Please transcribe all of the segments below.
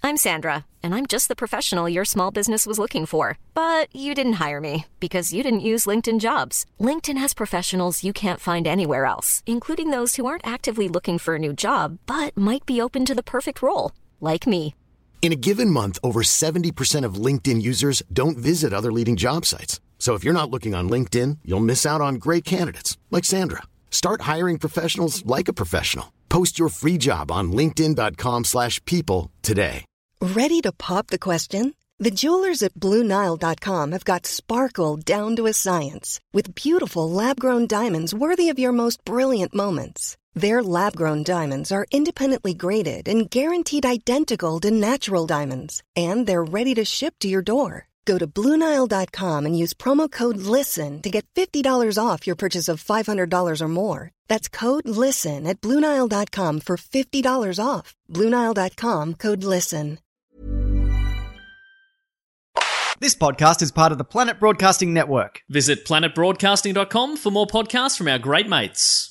I'm Sandra, and I'm just the professional your small business was looking for. But you didn't hire me because you didn't use LinkedIn Jobs. LinkedIn has professionals you can't find anywhere else, including those who aren't actively looking for a new job, but might be open to the perfect role, like me. In a given month, over 70% of LinkedIn users don't visit other leading job sites. So if you're not looking on LinkedIn, you'll miss out on great candidates like Sandra. Start hiring professionals like a professional. Post your free job on linkedin.com/people today. Ready to pop the question? The jewelers at BlueNile.com have got sparkle down to a science with beautiful lab-grown diamonds worthy of your most brilliant moments. Their lab-grown diamonds are independently graded and guaranteed identical to natural diamonds, and they're ready to ship to your door. Go to BlueNile.com and use promo code LISTEN to get $50 off your purchase of $500 or more. That's code LISTEN at BlueNile.com for $50 off. BlueNile.com, code LISTEN. This podcast is part of the Planet Broadcasting Network. Visit planetbroadcasting.com for more podcasts from our great mates.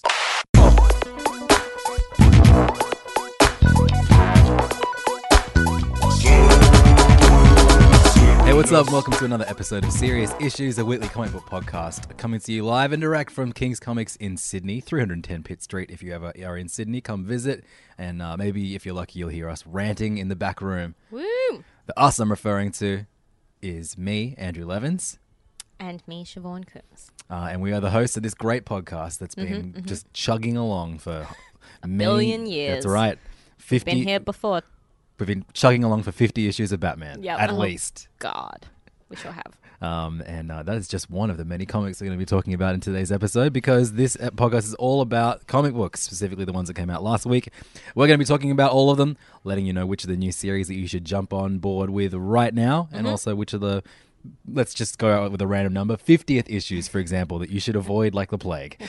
Hey, what's up? Welcome to another episode of Serious Issues, a weekly comic book podcast coming to you live and direct from King's Comics in Sydney, 310 Pitt Street. If you ever are in Sydney, come visit, and maybe if you're lucky, you'll hear us ranting in the back room. Woo! The us I'm referring to is me, Andrew Levins. And me, Siobhan Curtis. And we are the hosts of this great podcast that's been just chugging along for a million years. That's right. 50, been here before. We've been chugging along for 50 issues of Batman, at least. God, we sure have. And that is just one of the many comics we're going to be talking about in today's episode, because this podcast is all about comic books, specifically the ones that came out last week. We're going to be talking about all of them, letting you know which of the new series that you should jump on board with right now, and also which of the, let's just go out with a random number, 50th issues, for example, that you should avoid like the plague.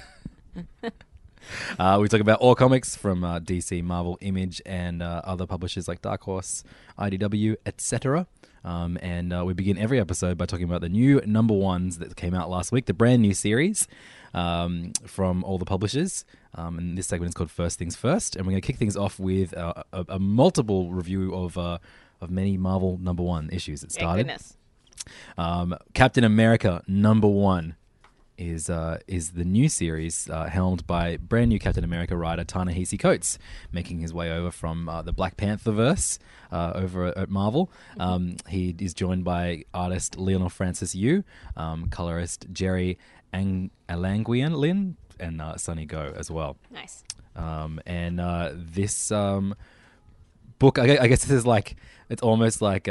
We talk about all comics from DC, Marvel, Image, and other publishers like Dark Horse, IDW, etc. And we begin every episode by talking about the new number ones that came out last week, the brand new series from all the publishers. And this segment is called First Things First. And we're going to kick things off with a multiple review of many Marvel number one issues that started. Thank goodness. Captain America number one is the new series helmed by brand new Captain America writer Ta-Nehisi Coates, making his way over from the Black Panther verse over at Marvel. He is joined by artist Leonor Francis Yu, colorist Jerry Alanguian Lin, and Sunny Go as well. Nice. And this book, I guess this is like, it's almost like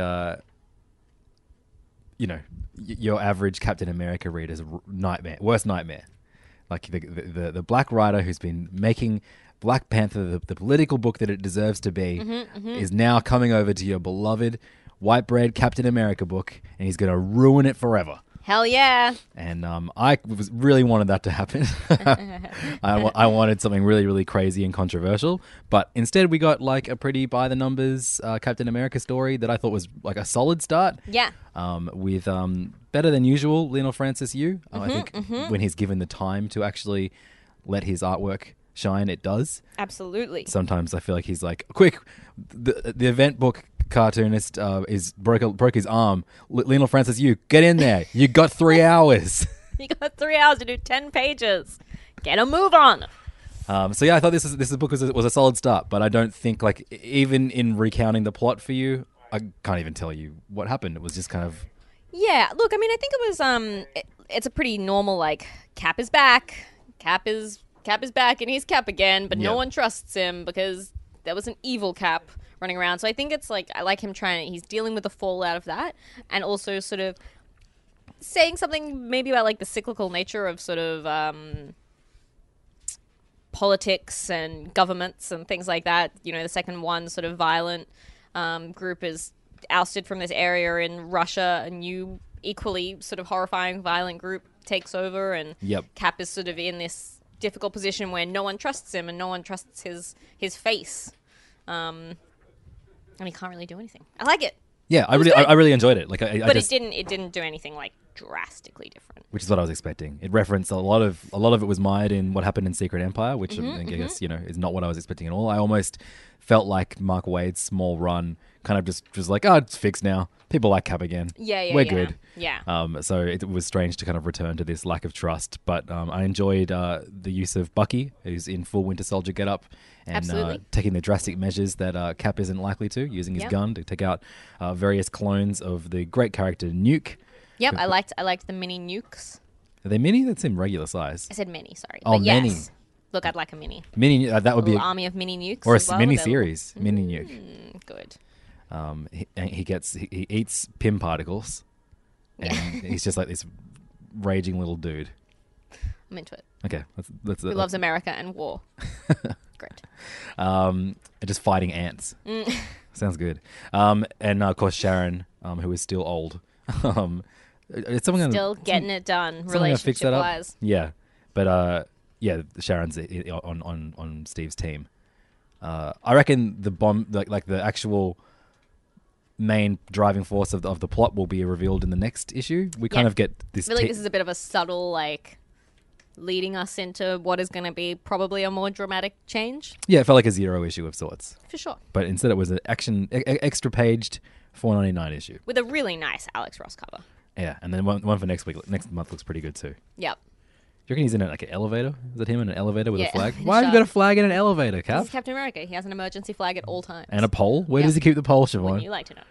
your average Captain America reader's worst nightmare. Like the black writer who's been making Black Panther the political book that it deserves to be is now coming over to your beloved white bread Captain America book, and he's going to ruin it forever. Hell yeah. And I really wanted that to happen. I wanted something really, really crazy and controversial. But instead we got like a pretty by-the-numbers Captain America story that I thought was like a solid start. Yeah. With better than usual Leonor Francis Yu. I think when he's given the time to actually let his artwork shine, it does. Absolutely. Sometimes I feel like he's like, quick, the event book cartoonist broke his arm. Leonor Francis Yu, get in there. You got 3 hours. You got 3 hours to do 10 pages. Get a move on. So yeah, I thought this book was a solid start, but I don't think, like, even in recounting the plot for you, I can't even tell you what happened. It was just kind of... Yeah, look, I mean, I think it was it's a pretty normal, like, Cap is back. Cap is back, and he's Cap again, but no one trusts him because there was an evil Cap running around. So I think it's like, I like him he's dealing with the fallout of that, and also sort of saying something maybe about like the cyclical nature of sort of politics and governments and things like that. You know, the second one sort of violent group is ousted from this area in Russia, a new equally sort of horrifying violent group takes over, and Cap is sort of in this difficult position where no one trusts him and no one trusts his face. And he can't really do anything. I like it. Yeah, I really enjoyed it. Like, it didn't do anything like drastically different. Which is what I was expecting. It referenced a lot of it was mired in what happened in Secret Empire, which I guess is not what I was expecting at all. I almost felt like Mark Waid's small run kind of just was like, oh, it's fixed now. People like Cap again. We're good. Yeah. So it was strange to kind of return to this lack of trust, but I enjoyed the use of Bucky, who's in full Winter Soldier getup, and taking the drastic measures that Cap isn't likely to, using his gun to take out various clones of the great character Nuke. Yep, I liked the mini nukes. Are they mini? That's in regular size. I said mini, sorry. Oh, but yes. mini. Look, I'd like a mini. Mini, that would be army of mini nukes. Or as a well, mini available. series, mini nuke. Good. He eats Pym particles, and he's just like this raging little dude. I'm into it. Okay, that's Who loves America and war. Great. And just fighting ants. Sounds good. And of course Sharon, who is still old. It's someone Still getting it done. fix that up. Relationship-wise. Yeah, but Sharon's on Steve's team. I reckon the bomb, like the actual main driving force of the plot, will be revealed in the next issue. We kind of get this. I feel like this is a bit of a subtle, leading us into what is going to be probably a more dramatic change. Yeah, it felt like a zero issue of sorts. For sure. But instead, it was an extra paged $4.99 issue. With a really nice Alex Ross cover. Yeah, and then one for next week. Next month looks pretty good too. Yep. Do you reckon he's in an elevator? Is that him in an elevator with a flag? in a Why have you shot. got a flag in an elevator, Cap? This is Captain America. He has an emergency flag at all times. And a pole? Where does he keep the pole, Siobhan? Wouldn't you like to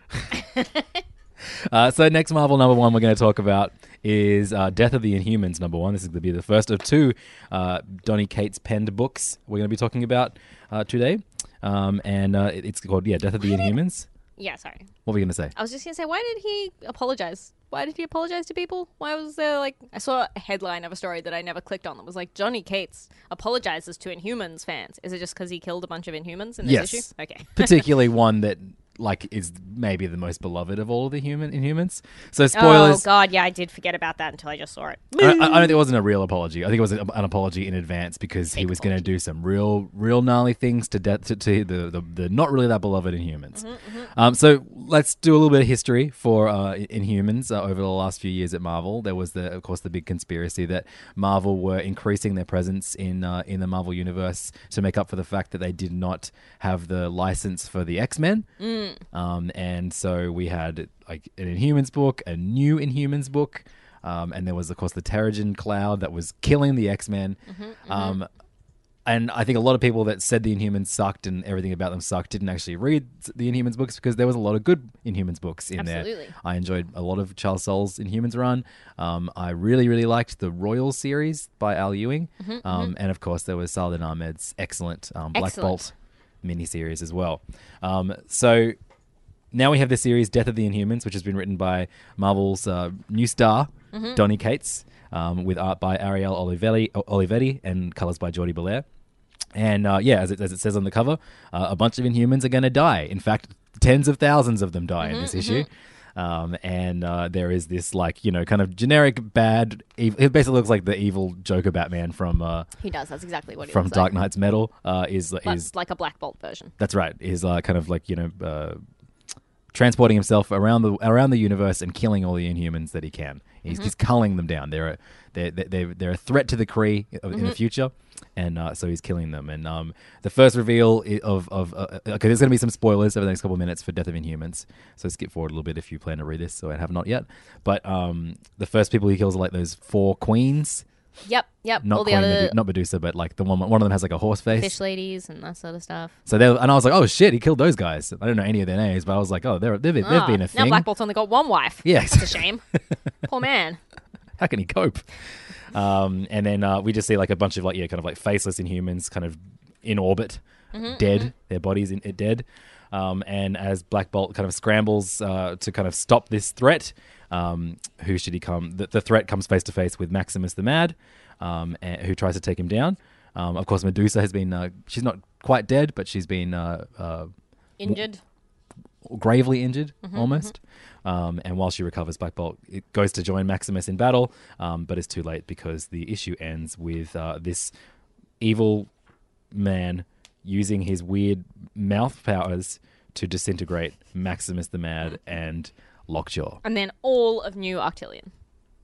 know? So next Marvel number one we're going to talk about is Death of the Inhumans number one. This is going to be the first of two Donny Cates penned books we're going to be talking about today. And it's called, Death of the Inhumans. Yeah, sorry. What were we going to say? I was just going to say, why did he apologize? Why did he apologize to people? Why was there, I saw a headline of a story that I never clicked on that was like, Donny Cates apologizes to Inhumans fans. Is it just because he killed a bunch of Inhumans in this issue? Okay. Particularly one that is maybe the most beloved of all of the Inhumans. So spoilers. Oh, God, yeah, I did forget about that until I just saw it. I don't think it wasn't a real apology. I think it was an apology in advance because he was going to do some real gnarly things to the not really that beloved Inhumans. So let's do a little bit of history for Inhumans over the last few years at Marvel. There was of course the big conspiracy that Marvel were increasing their presence in the Marvel universe to make up for the fact that they did not have the license for the X-Men. And so we had an Inhumans book, a new Inhumans book, and there was of course the Terrigen Cloud that was killing the X-Men. And I think a lot of people that said the Inhumans sucked and everything about them sucked didn't actually read the Inhumans books because there was a lot of good Inhumans books in there. I enjoyed a lot of Charles Soule's Inhumans run. I really, really liked the Royal series by Al Ewing. And of course there was Saladin Ahmed's excellent Black Bolt miniseries as well. So now we have the series Death of the Inhumans, which has been written by Marvel's new star, Donny Cates, with art by Ariel Olivetti and colours by Jordi Belair. And as it says on the cover, a bunch of Inhumans are going to die. In fact, tens of thousands of them die in this issue. And there is this kind of generic bad. It basically looks like the evil Joker Batman from. He does. That's exactly what he from looks Dark like. Knight's Metal. Is like a Black Bolt version. That's right. Is kind of transporting himself around the universe and killing all the Inhumans that he can. He's just culling them down. They're a threat to the Kree in the future. And so he's killing them. And the first reveal of okay, there's going to be some spoilers over the next couple of minutes for Death of Inhumans. So skip forward a little bit if you plan to read this. So I have not yet. But the first people he kills are those 4 queens. Yep. Not all the Queen other not Medusa, but the one of them has a horse face. fish ladies and that sort of stuff. So and I was like, oh shit, he killed those guys. I don't know any of their names, but I was like, oh, they've been a thing. Now Black Bolt's only got one wife. Yeah, that's a shame. Poor man. How can he cope? And then we just see a bunch of faceless Inhumans kind of in orbit, dead. Their bodies dead. And as Black Bolt kind of scrambles to kind of stop this threat, who should he come? The threat comes face to face with Maximus the Mad, who tries to take him down. Of course, Medusa has been she's not quite dead, but she's been injured. Gravely injured, almost. And while she recovers, Black Bolt goes to join Maximus in battle, but it's too late because the issue ends with this evil man using his weird mouth powers to disintegrate Maximus the Mad and Lockjaw. And then all of New Octillion.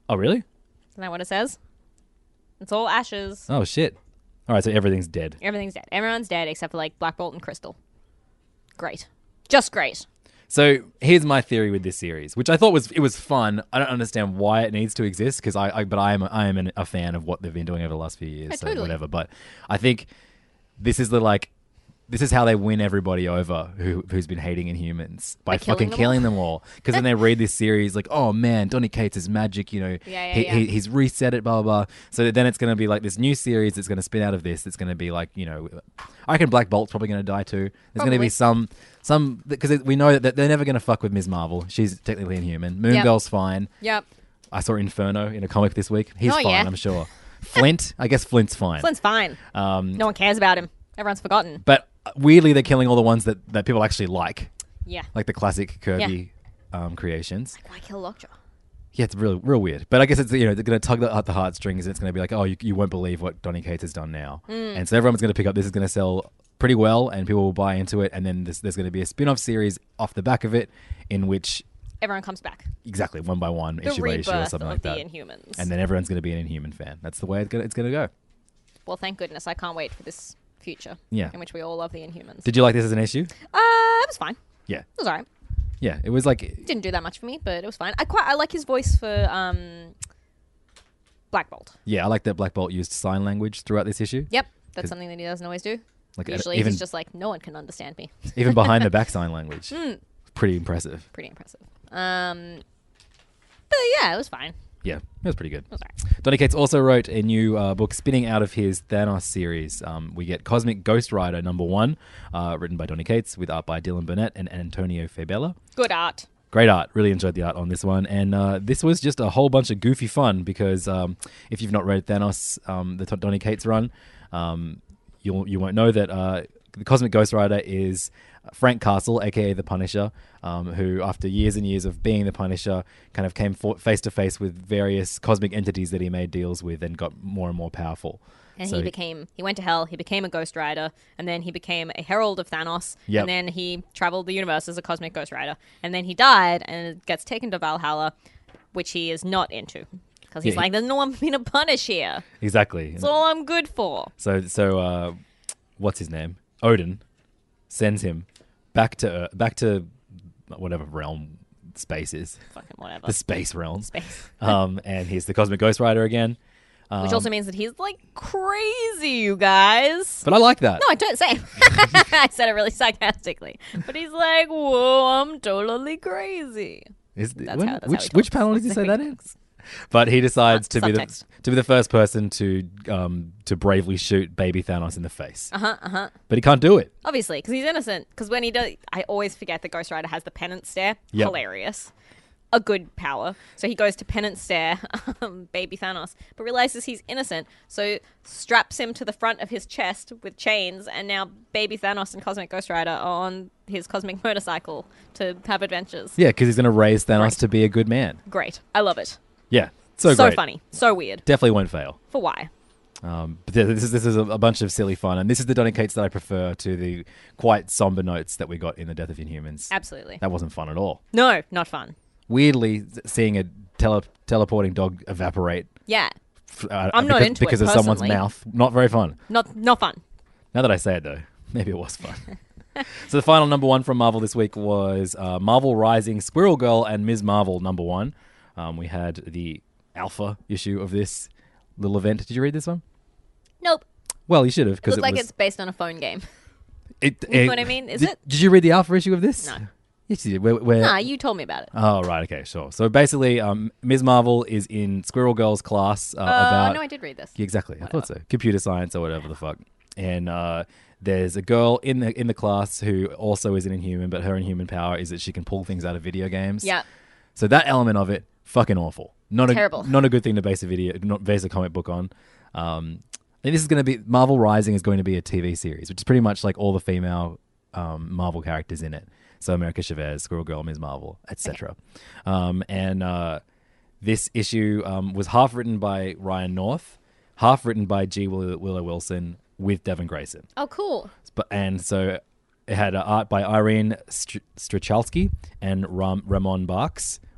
Oh, really? Isn't that what it says? It's all ashes. Oh, shit. All right, so everything's dead. Everything's dead. Everyone's dead except for like Black Bolt and Crystal. Great. Just great. So here's my theory with this series, which I thought was fun. I don't understand why it needs to exist because I am a fan of what they've been doing over the last few years. Yeah, so totally. whatever. But I think this is this is how they win everybody over who's been hating Inhumans by fucking killing them all. Because then they read this series like, oh man, Donny Cates is magic. You know, he's reset it, blah blah blah. So then it's going to be like this new series that's going to spin out of this. It's going to be like, you know, I reckon Black Bolt's probably going to die too. There's going to be some because we know that they're never going to fuck with Ms. Marvel. She's technically Inhuman. Moon Girl's fine. Yep. I saw Inferno in a comic this week. He's fine, yeah. I'm sure. Flint, I guess Flint's fine. Flint's fine. No one cares about him. Everyone's forgotten. But weirdly, they're killing all the ones that people actually like. Yeah. Like the classic Kirby creations. Why kill Lockjaw? Yeah, it's real weird. But I guess it's, you know, they're going to tug at the heartstrings and it's going to be like, oh, you won't believe what Donny Cates has done now. And so everyone's going to pick up, this is going to sell pretty well and people will buy into it. And then there's going to be a spin-off series off the back of it in which... Everyone comes back. Exactly, one by one, The issue by issue or rebirth something of like the that. Inhumans. And then everyone's going to be an Inhuman fan. That's the way it's going to go. Well, thank goodness. I can't wait for this future. Yeah. In which we all love the Inhumans. Did you like this as an issue? It was fine. Yeah. It was alright. Yeah, it was like... Didn't do that much for me, but it was fine. I like his voice for Black Bolt. Yeah, I like that Black Bolt used sign language throughout this issue. Yep. That's something that he doesn't always do. Like Usually even, he's just like, no one can understand me. even behind the back sign language. Pretty impressive. Pretty impressive. But yeah, it was fine. Yeah, it was pretty good. It was alright. Donny Cates also wrote a new book spinning out of his Thanos series. We get Cosmic Ghost Rider #1, written by Donny Cates with art by Dylan Burnett and Antonio Fabela. Good art. Great art. Really enjoyed the art on this one. And this was just a whole bunch of goofy fun because if you've not read Thanos, the Donny Cates run, you won't know that the Cosmic Ghost Rider is Frank Castle, aka the Punisher, who after years and years of being the Punisher kind of came face to face with various cosmic entities that he made deals with and got more and more powerful. And So he went to hell, he became a Ghost Rider, and then he became a Herald of Thanos, Yep. and then he traveled the universe as a Cosmic Ghost Rider, and then he died and gets taken to Valhalla, which he is not into. Because he's Yeah. like, there's no one for me to punish here. Exactly. That's all I'm good for. So what's his name? Odin sends him back to whatever realm space is. Fucking whatever. The space realm. Space. And he's the Cosmic Ghost Rider again. Which also means that he's like crazy, you guys. But I like that. No, I don't say. I said it really sarcastically. But he's like, whoa, I'm totally crazy. Which panel did you say that in? But he decides to be Subtext. the first person to bravely shoot baby Thanos in the face. But he can't do it. Obviously, because he's innocent. Because when he does, I always forget that Ghost Rider has the penance stare. Yep. Hilarious. A good power. So he goes to penance stare baby Thanos, but realizes he's innocent. So straps him to the front of his chest with chains, and now baby Thanos and Cosmic Ghost Rider are on his cosmic motorcycle to have adventures. Yeah, because he's going to raise Thanos Right. to be a good man. Great. I love it. Yeah, so great. funny. So weird. Definitely won't fail. For why? But this is a bunch of silly fun, and this is the Donny Cates that I prefer to the quite somber notes that we got in the Death of Inhumans. Absolutely. That wasn't fun at all. No, not fun. Weirdly, seeing a teleporting dog evaporate. Yeah. I'm not into it because of someone's personally. mouth. Not very fun. Not fun. Now that I say it, though, maybe it was fun. So the final #1 from Marvel this week was Marvel Rising, Squirrel Girl, and Ms. Marvel #1. We had the alpha issue of this little event. Did you read this one? Nope. Well, you should have. It Because looks like it's based on a phone game. You know what I mean? Is it? Did you read the alpha issue of this? No. Yes, you did. Where, Nah, you told me about it. Oh, right. Okay, sure. So basically, Ms. Marvel is in Squirrel Girl's class about... No, I did read this. Yeah, exactly. I thought so. Computer science or whatever the fuck. And there's a girl in the class who also is an Inhuman, but her Inhuman power is that she can pull things out of video games. Yeah. So that element of it, fucking awful. Terrible. Not a good thing to base a comic book on. And this is going to be... Marvel Rising is going to be a TV series, which is pretty much like all the female Marvel characters in it. So America Chavez, Squirrel Girl, Ms. Marvel, etc. And this issue was half written by Ryan North, half written by G. Willow Wilson with Devin Grayson. Oh, cool. And so it had art by Irene Strachalski and Ramon Barks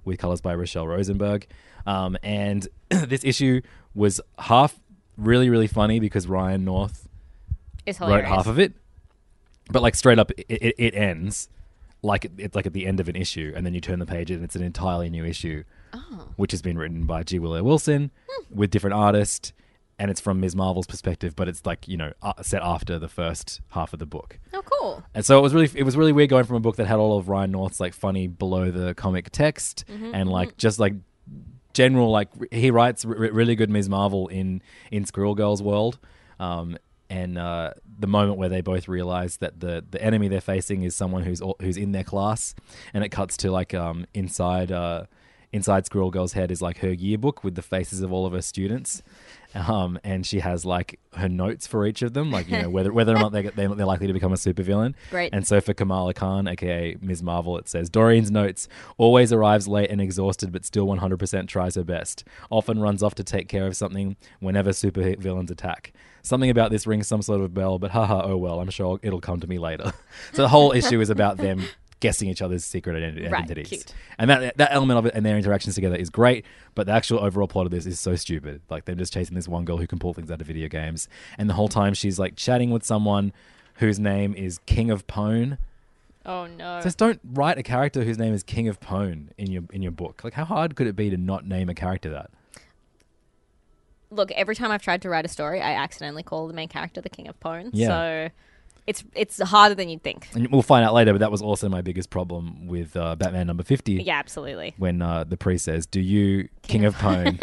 with colors by Rochelle Rosenberg. And this issue was half really, really funny because Ryan North It's wrote hilarious. half of it. But like straight up, it ends like it's like at the end of an issue, and then you turn the page and it's an entirely new issue, which has been written by G. Willow Wilson with different artists, and it's from Ms. Marvel's perspective, but it's like, you know, set after the first half of the book. Oh, cool. And so it was really weird going from a book that had all of Ryan North's like funny below the comic text and like just like general, like he writes really good Ms. Marvel in Squirrel Girl's world. And the moment where they both realize that the enemy they're facing is someone who's in their class, and it cuts to like inside Squirrel Girl's head is like her yearbook with the faces of all of her students, and she has like her notes for each of them, like, you know, whether or not they're likely to become a supervillain. Great. And so for Kamala Khan, aka Ms. Marvel, it says Doreen's notes: always arrives late and exhausted, but still 100% tries her best. Often runs off to take care of something whenever supervillains attack. Something about this rings some sort of bell, but haha, oh well, I'm sure it'll come to me later. So the whole issue is about them guessing each other's secret identities. Cute. And that element of it and their interactions together is great, but the actual overall plot of this is so stupid. Like, they're just chasing this one girl who can pull things out of video games, and the whole time she's like chatting with someone whose name is King of Pwn. Oh, no. Just don't write a character whose name is King of Pwn in your book. Like, how hard could it be to not name a character that? Look, every time I've tried to write a story, I accidentally call the main character the King of Pwn. Yeah. So it's harder than you'd think. And we'll find out later, but that was also my biggest problem with Batman number 50. Yeah, absolutely. When the priest says, "Do you, King of Pwn?"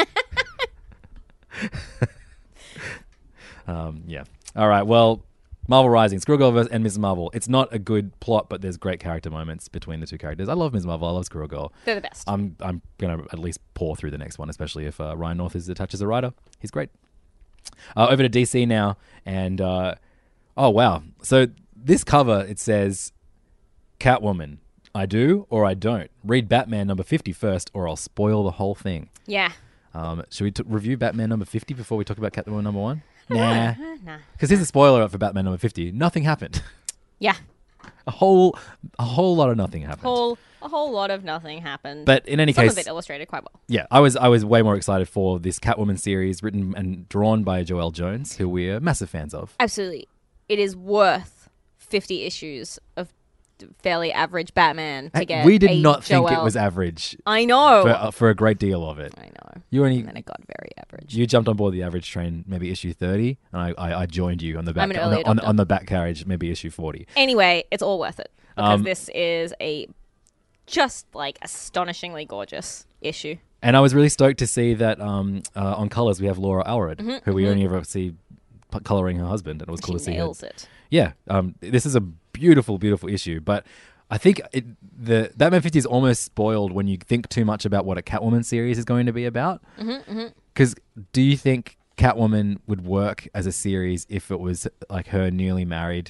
Yeah. All right. Well, Marvel Rising, Squirrel Girl and Ms. Marvel. It's not a good plot, but there's great character moments between the two characters. I love Ms. Marvel. I love Squirrel Girl. They're the best. I'm gonna at least pour through the next one, especially if Ryan North is attached as a writer. He's great. Over to DC now, and oh wow! So this cover, it says, "Catwoman, I do or I don't. Read Batman number 50 first, or I'll spoil the whole thing." Yeah. Should we review Batman number 50 before we talk about Catwoman number 1? Nah. Nah. Because here's a spoiler up for Batman number 50. Nothing happened. Yeah. A whole lot of nothing happened. A whole lot of nothing happened. But in any Some case, of it illustrated quite well. yeah, I was way more excited for this Catwoman series written and drawn by Joelle Jones, who we're massive fans of. Absolutely. It is worth 50 issues of fairly average Batman to get We did a not think it Joelle- was average I know. for a great deal of it. I know. You only And then it got very average. you jumped on board the average train, maybe issue 30, and I joined you on the back I'm an early on the back carriage, maybe issue 40. Anyway, it's all worth it because this is a just like astonishingly gorgeous issue. And I was really stoked to see that on colors we have Laura Alred, who we only ever see coloring her husband, and it was cool to see her. She nails it. Yeah, this is a beautiful, beautiful issue, but I think the Batman 50 is almost spoiled when you think too much about what a Catwoman series is going to be about. Because do you think Catwoman would work as a series if it was like her newly married?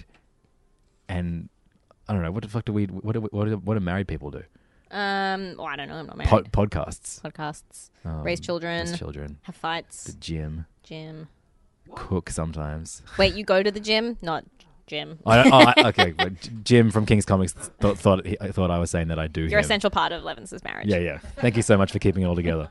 And I don't know, what the fuck what do married people do? Well, I don't know. I'm not married. Podcasts, Raise children. raise children, Have fights. the gym, cook sometimes. Wait, you go to the gym? Not gym. Okay, but Jim from King's Comics thought I was saying that I do. You're him. essential part of Levin's marriage. Yeah. Thank you so much for keeping it all together.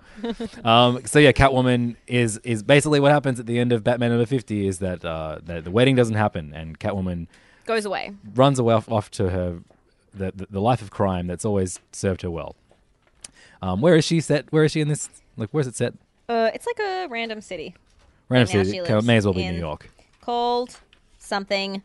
So yeah, Catwoman is basically what happens at the end of Batman number 50 is that the wedding doesn't happen, and Catwoman Goes away. runs away off to her the life of crime that's always served her well. Where is she set? Where is she in this? Like, where's it set? It's like a random city. Random Right now city. she lives May as well be in- New York. Called something.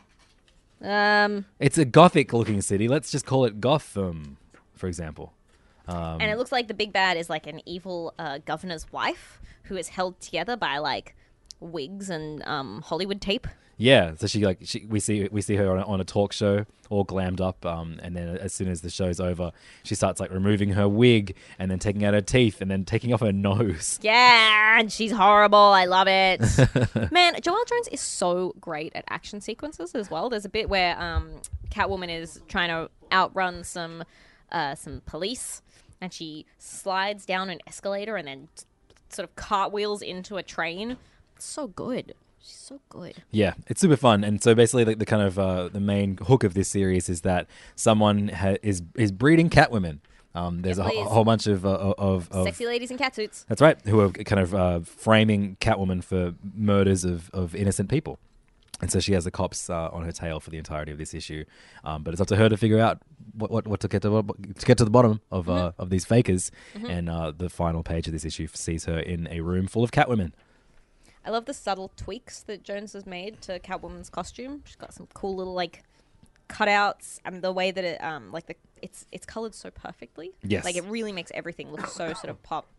It's a gothic-looking city. Let's just call it Gotham, for example. And it looks like the big bad is like an evil governor's wife who is held together by like wigs and Hollywood tape. Yeah, so we see her on a talk show, all glammed up, and then as soon as the show's over, she starts like removing her wig and then taking out her teeth and then taking off her nose. Yeah, and she's horrible. I love it. Man, Joelle Jones is so great at action sequences as well. There's a bit where Catwoman is trying to outrun some police, and she slides down an escalator and then sort of cartwheels into a train. It's so good. She's so good. Yeah, it's super fun. And so basically the kind of the main hook of this series is that someone is breeding Catwomen. There's Yes, a please. whole bunch of Sexy ladies in catsuits. That's right, who are kind of framing Catwoman for murders of innocent people. And so she has the cops on her tail for the entirety of this issue, but it's up to her to figure out what to get to the bottom of these fakers. And the final page of this issue sees her in a room full of Catwomen. I love the subtle tweaks that Jones has made to Catwoman's costume. She's got some cool little like cutouts, and the way that it it's colored so perfectly. Yes. Like it really makes everything look so sort of pop.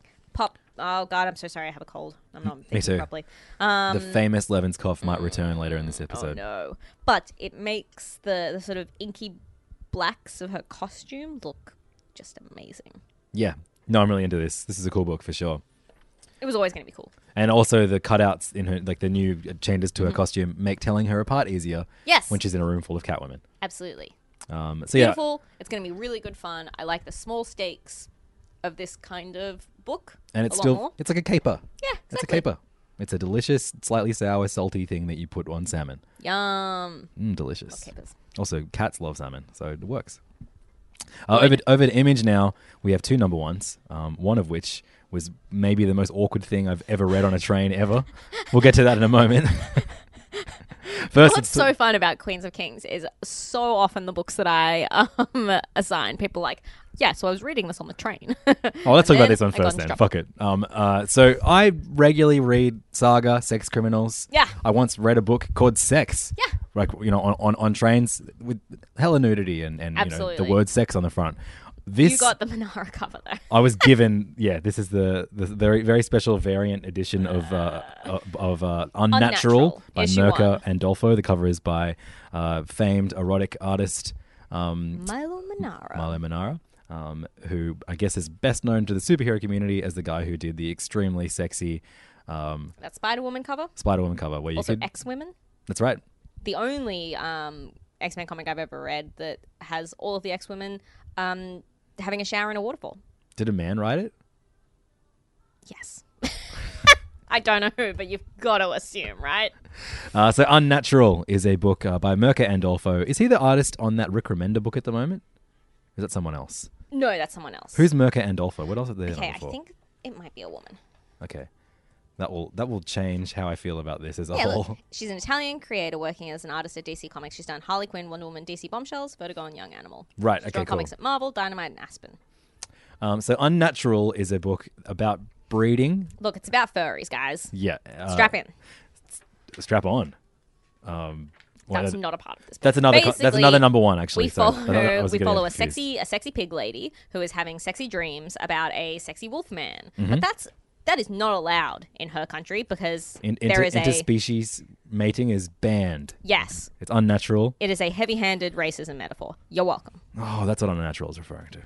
Oh God, I'm so sorry. I have a cold. I'm not thinking too. properly. The famous Levinskov might return later in this Oh episode. no! But it makes the sort of inky blacks of her costume look just amazing. Yeah. No, I'm really into this. This is a cool book for sure. It was always going to be cool. And also the cutouts in her, like the new changes to her costume, make telling her apart easier. Yes. When she's in a room full of Catwomen. Absolutely. So Beautiful. It's going to be really good fun. I like the small stakes of this kind of book. And it's a lot still, more. it's like a caper. Yeah, exactly. It's a caper. It's a delicious, slightly sour, salty thing that you put on salmon. Yum. Delicious. Capers. Also, cats love salmon, so it works. Over to Image now, we have two number ones, one of which was maybe the most awkward thing I've ever read on a train ever. We'll get to that in a moment. First, What's so fun about Queens of Kings is so often the books that I assign, people are like, yeah, so I was reading this on the train. Oh, let's talk about this one I got first then. instructed. Fuck it. So I regularly read Saga, Sex Criminals. Yeah. I once read a book called Sex. Yeah. Like, on trains with hella nudity and the Absolutely. word sex on the front. This You got the Manara cover though. I was given, this is the very, very special variant edition of Unnatural Unnatural, by issue Mirka 1. and Dolfo. The cover is by famed erotic artist Milo Manara. Milo Manara, who I guess is best known to the superhero community as the guy who did the extremely sexy That Spider-Woman cover. Spider-Woman cover, where you Also could. X-Women. That's right. The only X-Men comic I've ever read that has all of the X-Women having a shower in a waterfall. Did a man write it? Yes. I don't know who, but you've got to assume, right? So Unnatural is a book by Mirka Andolfo. Is he the artist on that Rick Remender book at the moment? Is that someone else? No, that's someone else. Who's Mirka Andolfo? What else are they Okay, on I for? think it might be a woman. Okay. That will change how I feel about this as a Yeah, whole. look, she's an Italian creator working as an artist at DC Comics. She's done Harley Quinn, Wonder Woman, DC Bombshells, Vertigo, and Young Animal. Right, She's okay, drawn cool. comics at Marvel, Dynamite, and Aspen. So Unnatural is a book about breeding. Look, it's about furries, guys. Yeah. Strap in. Strap on. That's not a part of this. That's another. That's Basically, another number one, actually. We so follow, I was we getting follow a confused. sexy pig lady who is having sexy dreams about a sexy wolf man. Mm-hmm. But that is not allowed in her country because there is interspecies mating is banned. yes, It's unnatural. it is a heavy-handed racism metaphor. You're welcome. Oh, that's what unnatural is referring to.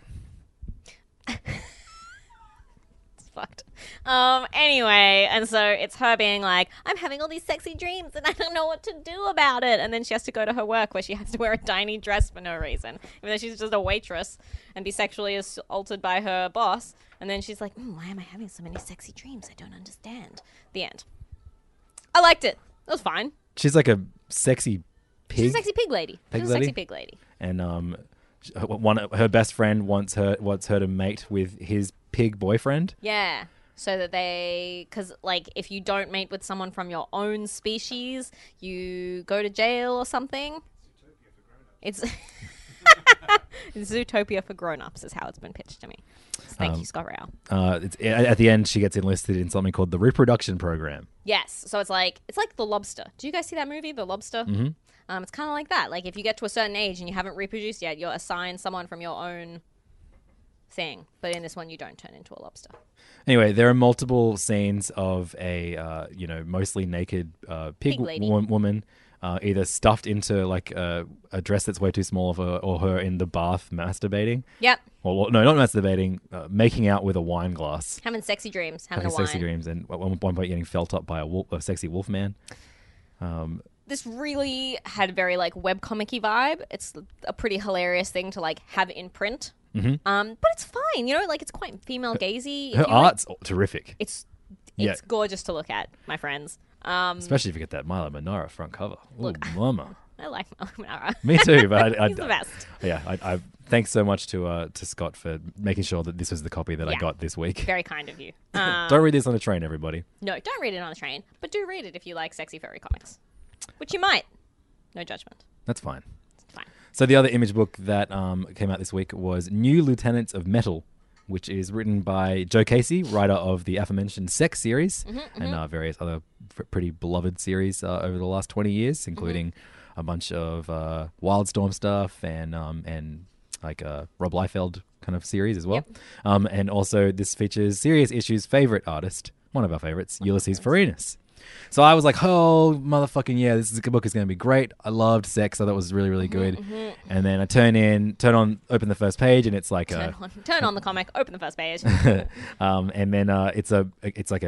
It's fucked. Anyway, and so it's her being like, I'm having all these sexy dreams and I don't know what to do about it. And then she has to go to her work where she has to wear a tiny dress for no reason, even though she's just a waitress, and be sexually assaulted by her boss. And then she's like, why am I having so many sexy dreams? I don't understand. The end. I liked it. It was fine. She's like a sexy pig. She's a sexy pig lady. Pig She's a sexy lady? pig lady. And her best friend wants her to mate with his pig boyfriend. Yeah. So that because like if you don't mate with someone from your own species, you go to jail or something. It's Zootopia for grown-ups is how it's been pitched to me. So thank you, Scott Rao. At the end, she gets enlisted in something called the reproduction program. Yes. So it's like The Lobster. Do you guys see that movie, The Lobster? Mm-hmm. It's kind of like that. Like if you get to a certain age and you haven't reproduced yet, you're assigned someone from your own thing. But in this one, you don't turn into a lobster. Anyway, there are multiple scenes of a mostly naked pig lady. woman, either stuffed into like a dress that's way too small of her, or her in the bath masturbating. Yep. Well, no, not masturbating, making out with a wine glass. Having sexy dreams. Having Having a wine. sexy dreams, and at one point getting felt up by a sexy wolf man. This really had a very like webcomic-y vibe. It's a pretty hilarious thing to like have in print. Mm-hmm. But it's fine, like it's quite female gazy. Her art's terrific, It's Yeah. gorgeous to look at, my friends. especially if you get that Milo Manara front cover. Ooh, mama. I like Milo Manara. Me too, but He's the best. Yeah, thanks so much to Scott for making sure that this was the copy that I got this week. Very kind of you. Don't read this on a train, everybody. No, don't read it on a train, but do read it if you like sexy furry comics, which you might. No judgment. That's fine. It's fine. So the other Image book that came out this week was New Lieutenants of Metal, which is written by Joe Casey, writer of the aforementioned Sex series and various other pretty beloved series over the last 20 years, including a bunch of Wildstorm stuff and like Rob Liefeld kind of series as well. Yep. And also this features Serious Issue's favorite artist, one of our favorites, Ulysses Farinas. So I was like, oh, motherfucking yeah, this book is going to be great. I loved Sex. I thought it was really, really good. And then I open the first page, and it's like turn on the comic, open the first page. and then it's like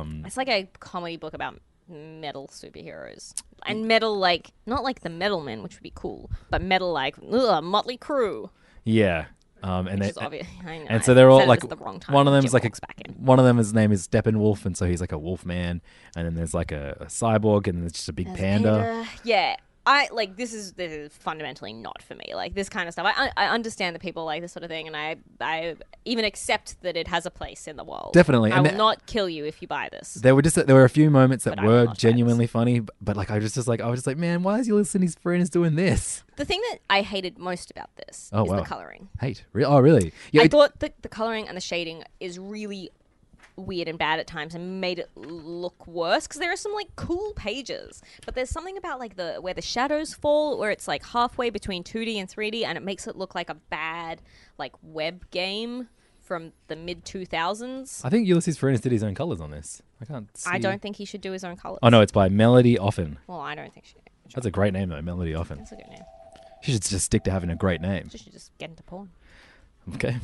a comedy book about metal superheroes. And metal, like, not like the Metal Men, which would be cool, but metal like, Motley Crue. Yeah. Which is obvious. I know, and so they're all like, the wrong time one of them is like one of them, his name is Steppenwolf, and so he's like a wolf man, and then there's like a cyborg, and there's just a big panda. Yeah. I like this is fundamentally not for me. Like this kind of stuff. I understand that people like this sort of thing, and I even accept that it has a place in the world. Definitely. I will not kill you if you buy this. There were a few moments that were genuinely funny, but like I was just like, man, why is Ulysses Farinas doing this? The thing that I hated most about this is the coloring. Oh, really? Yeah, I thought the coloring and the shading is really weird and bad at times and made it look worse because there are some like cool pages, but there's something about like where the shadows fall, where it's like halfway between 2D and 3D, and it makes it look like a bad like web game from the mid 2000s. I think Ulysses Farinas did his own colors on this. I can't see. I don't think he should do his own colors. Oh no, it's by Melody Offen. Well, I don't think she. That's a great name though, Melody Offen. That's a good name. She should just stick to having a great name. She should just get into porn. Okay.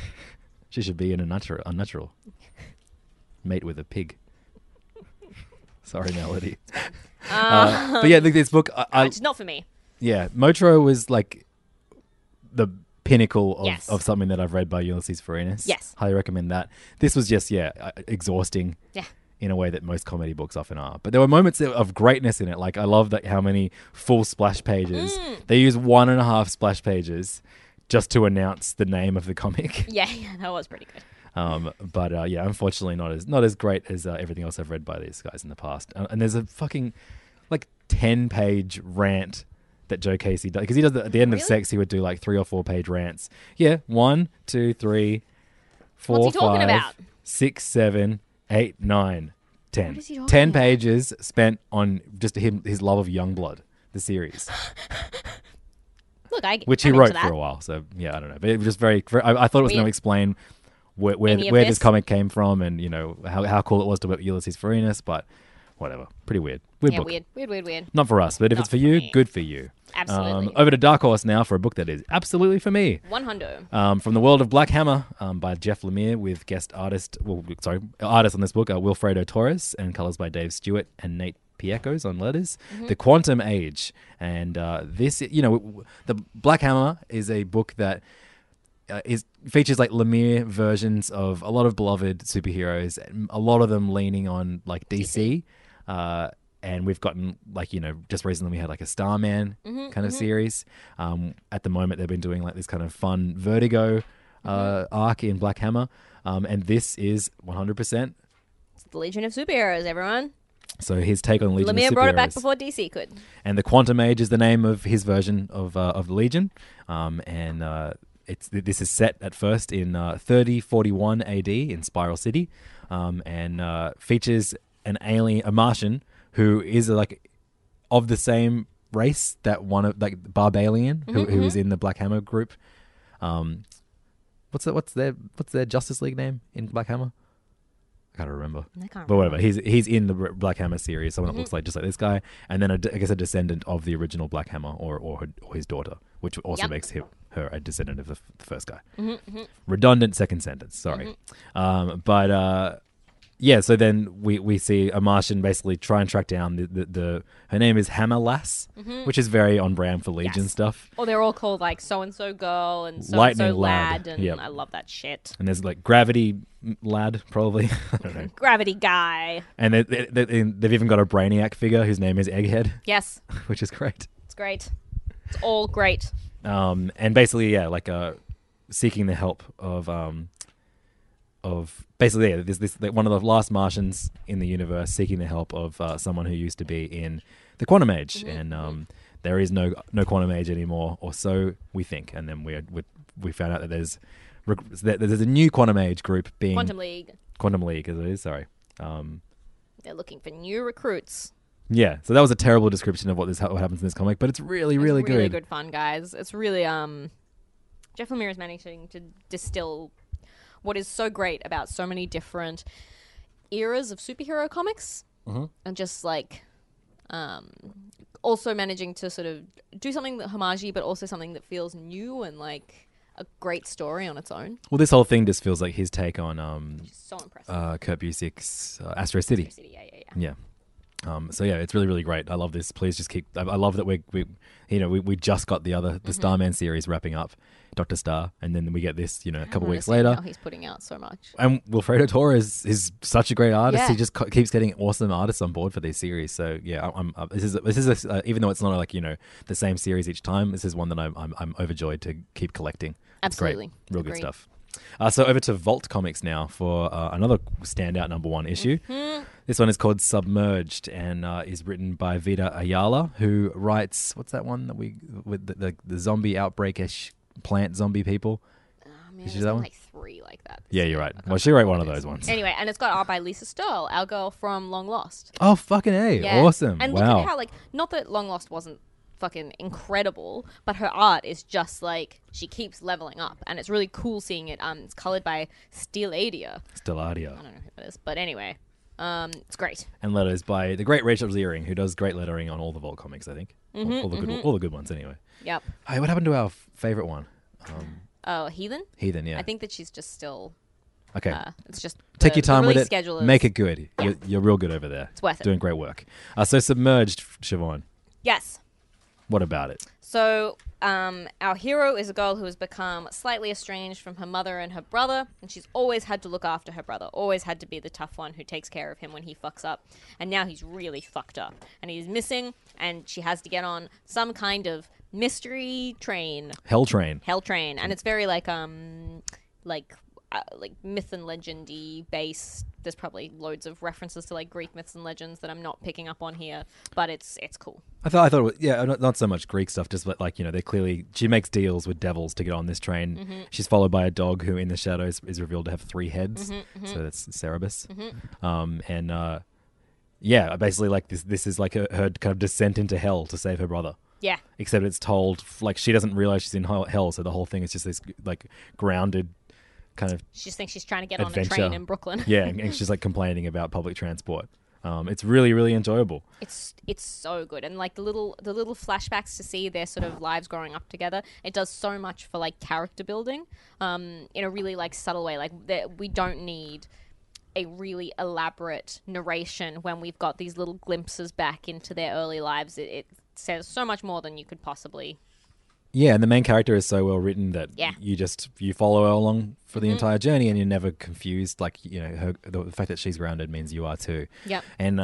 She should be unnatural. Mate with a pig. Sorry, Melody. But yeah, look, this book... it's not for me. Yeah, Motro was like the pinnacle of something that I've read by Ulysses Farinas. Yes. Highly recommend that. This was just, exhausting. Yeah. In a way that most comedy books often are. But there were moments of greatness in it. Like, I love that how many full splash pages. They use 1.5 splash pages just to announce the name of the comic. Yeah, that was pretty good. But unfortunately not as great as everything else I've read by these guys in the past. And there's a fucking like 10-page rant that Joe Casey does, because he does at the end of Sex, he would do like 3 or 4 page rants. Yeah, 1, 2, 3, 4, What's he talking 5, about? 6, 7, 8, 9, 10. What is he talking 10 about? pages spent on just his love of Youngblood, the series. Look, which he wrote for a while. So yeah, I don't know, but it was just very I thought it was going to explain where this comic came from, and you know how cool it was to work with Ulysses Farinas, but whatever, pretty weird book. Weird. Not for us, but if it's for you, good for you. Absolutely. Over to Dark Horse now for a book that is absolutely for me. 100. From the world of Black Hammer, by Jeff Lemire, with artist on this book, Wilfredo Torres, and colors by Dave Stewart and Nate Piekos on letters. The Quantum Age, and this, the Black Hammer is a book that features like Lemire versions of a lot of beloved superheroes, a lot of them leaning on like DC. And we've gotten just recently we had like a Starman kind of series. At the moment they've been doing like this kind of fun Vertigo arc in Black Hammer. And this is 100%. It's the Legion of Superheroes, everyone. So his take on Legion of Superheroes. Lemire brought it back before DC could. And the Quantum Age is the name of his version of the Legion. This is set at first in 3041 AD in Spiral City, and features a Martian who is like of the same race that one of like Barbalian, who is in the Black Hammer group. What's their Justice League name in Black Hammer? I can't remember. But whatever. He's in the Black Hammer series. Someone that looks like just like this guy, and then I guess a descendant of the original Black Hammer or his daughter, which also makes her a descendant of the first guy. Redundant second sentence. Sorry. So then we see a Martian basically try and track down her name is Hammer Lass, which is very on brand for Legion stuff. Or they're all called like so-and-so girl and so-and-so Lightning lad, and I love that shit. And there's like Gravity Lad, probably. I don't know. Gravity Guy. And they've even got a Brainiac figure whose name is Egghead. Yes. Which is great. It's great. It's all great. And basically, seeking the help of basically, there's this one of the last Martians in the universe seeking the help of someone who used to be in the quantum age, and there is no quantum age anymore, or so we think. And then we found out that there's a new quantum age group being Quantum League. Quantum League, as it is. Sorry. They're looking for new recruits. Yeah, so that was a terrible description of what happens in this comic, but it's really good. Really good fun, guys. It's really Jeff Lemire is managing to distill what is so great about so many different eras of superhero comics, and just like also managing to sort of do something that homage, but also something that feels new and like a great story on its own. Well, this whole thing just feels like his take on so impressive. Kurt Busiek's Astro City. Yeah. So yeah, it's really great. I love this. Please just keep. I love that we just got the Starman series wrapping up, Dr. Star, and then we get this a couple weeks later. He's putting out so much. And Wilfredo Torres is such a great artist. Yeah. He just keeps getting awesome artists on board for these series. So yeah, this is even though it's not like the same series each time. This is one that I'm overjoyed to keep collecting. It's Absolutely, great. Real good stuff. So over to Vault Comics now for another standout #1 issue. This one is called Submerged and is written by Vita Ayala, who writes what's that one that with the zombie outbreak-ish plant zombie people. Man, Is she there's that one? like 3 like that. Yeah, you're right. Well, she wrote one of those ones. Anyway, and it's got art by Lisa Stirl, our girl from Long Lost. Oh fucking A! Yeah. Awesome! And wow. look at how not that Long Lost wasn't fucking incredible, but her art is just like she keeps leveling up, and it's really cool seeing it. It's colored by Steeladia. Stelladio. I don't know who that is, but anyway, it's great. And letters by the great Rachel Ziering, who does great lettering on all the Vault comics, I think. All the good ones, anyway. Yep. Hey, what happened to our favorite one? Oh, Heathen. Heathen, yeah. I think that she's just still. Okay. It's just Take your time with it. Schedule is, Make it good. You're real good over there. It's worth it. Doing great work. So Submerged, Siobhan. Yes. What about it? So, our hero is a girl who has become slightly estranged from her mother and her brother, and she's always had to look after her brother, always had to be the tough one who takes care of him when he fucks up. And now he's really fucked up, and he's missing, and she has to get on some kind of mystery train. Hell Train. And it's very like myth and legend-y based. There's probably loads of references to like Greek myths and legends that I'm not picking up on here, but it's cool. I thought it was, not so much Greek stuff, just like they clearly she makes deals with devils to get on this train. She's followed by a dog who in the shadows is revealed to have 3 heads, so that's Cerberus. Basically like this is like her kind of descent into hell to save her brother. Yeah. Except it's told like she doesn't realize she's in hell, so the whole thing is just this like grounded kind of. She just thinks she's trying to get adventure. on a train in Brooklyn. Yeah, and she's like complaining about public transport. It's really, really enjoyable. It's so good, and like the little flashbacks to see their sort of lives growing up together. It does so much for like character building, in a really like subtle way. Like we don't need a really elaborate narration when we've got these little glimpses back into their early lives. It says so much more than you could possibly. Yeah, and the main character is so well written that Yeah. you follow her along for the entire journey, and you're never confused. Like the fact that she's grounded means you are too. Yep. And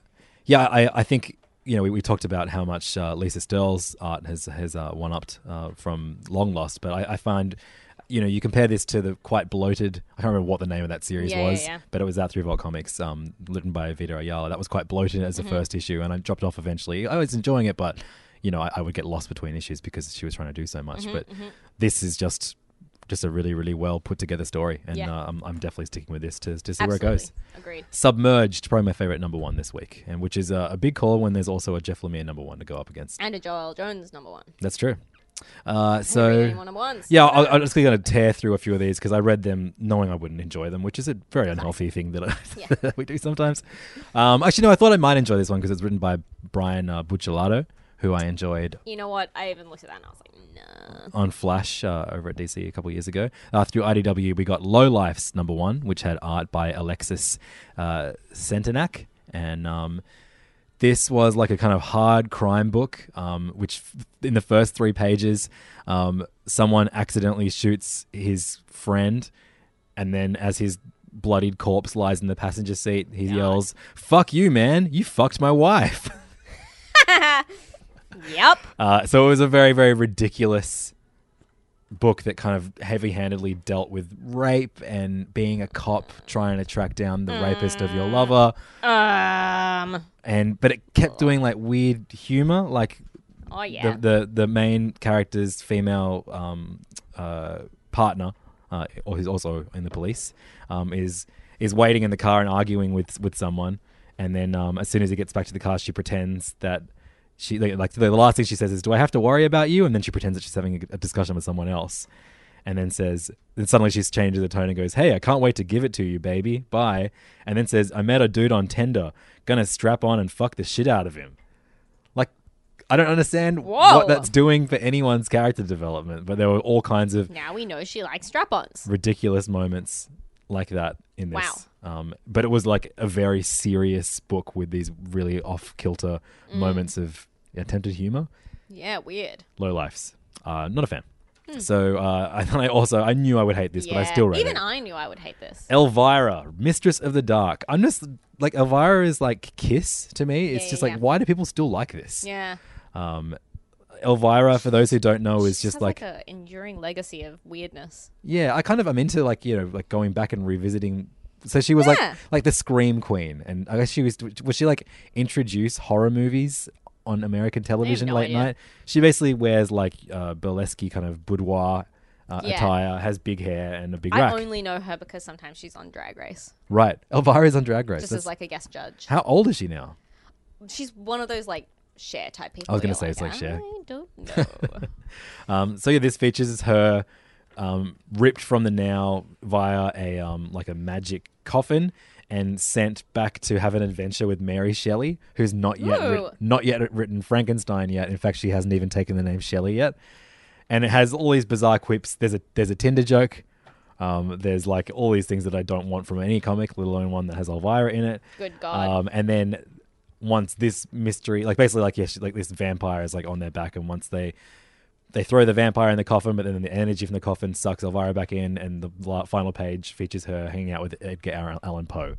I think we talked about how much Lisa Stirl's art has one-upped from Long Lost, but I find you compare this to the quite bloated. I can't remember what the name of that series was, but it was out through Vault Comics, written by Vita Ayala. That was quite bloated as the first issue, and I dropped off eventually. I was enjoying it, but. I would get lost between issues because she was trying to do so much. But this is just a really, really well put together story, and I'm definitely sticking with this to see where it goes. Agreed. Submerged, probably my favorite #1 this week, and which is a big call when there's also a Jeff Lemire #1 to go up against, And a Joel Jones #1. That's true. Any So more #1s? yeah, I'm just going to tear through a few of these because I read them knowing I wouldn't enjoy them, which is a very unhealthy thing that we do sometimes. Actually, no, I thought I might enjoy this one because it's written by Brian Buccellato, who I enjoyed. You know what? I even looked at that and I was like, nah. On Flash over at DC a couple of years ago. Through IDW, we got Low Life's #1, which had art by Alexis Centenac. And this was like a kind of hard crime book, which in the first 3 pages, someone accidentally shoots his friend, and then as his bloodied corpse lies in the passenger seat, he yells, "Fuck you, man. You fucked my wife." Yep. So it was a very, very ridiculous book that kind of heavy-handedly dealt with rape and being a cop trying to track down the rapist of your lover. But it kept doing like weird humor, like the main character's female partner, or who's also in the police, is waiting in the car and arguing with someone, and then as soon as he gets back to the car, she pretends that. She like the last thing she says is, "Do I have to worry about you?" And then she pretends that she's having a discussion with someone else, and then suddenly she changes the tone and goes, "Hey, I can't wait to give it to you, baby. Bye." And then says, "I met a dude on Tinder, gonna strap on and fuck the shit out of him." Like, I don't understand what that's doing for anyone's character development, but there were all kinds of now we know she likes strap-ons, ridiculous moments like that in this. But it was like a very serious book with these really off-kilter moments of attempted humor. Yeah, weird. Low lifes. Not a fan. So I knew I would hate this, but I still read it. Even I knew I would hate this. Elvira, Mistress of the Dark. I'm just like, Elvira is like Kiss to me. It's just like, why do people still like this? Yeah. Elvira, for those who don't know, is just like an enduring legacy of weirdness. Yeah, I'm into like, like going back and revisiting. So she was like the Scream Queen, and I guess she was she like introduce horror movies on American television late night? She basically wears like burlesque kind of boudoir attire, has big hair and a big rack. I only know her because sometimes she's on Drag Race. Right. Elvira's on Drag Race. Just as like a guest judge. How old is she now? She's one of those like Cher type people. I was going to say it's like Cher. I don't know. So yeah, this features her ripped from the now via a like a magic coffin and sent back to have an adventure with Mary Shelley, who's not yet written Frankenstein yet. In fact, she hasn't even taken the name Shelley yet. And it has all these bizarre quips. There's a Tinder joke. There's like all these things that I don't want from any comic, let alone one that has Elvira in it. Good God. And then once this mystery, like basically like like this vampire is like on their back, and once they throw the vampire in the coffin, but then the energy from the coffin sucks Elvira back in, and the final page features her hanging out with Edgar Allan Poe.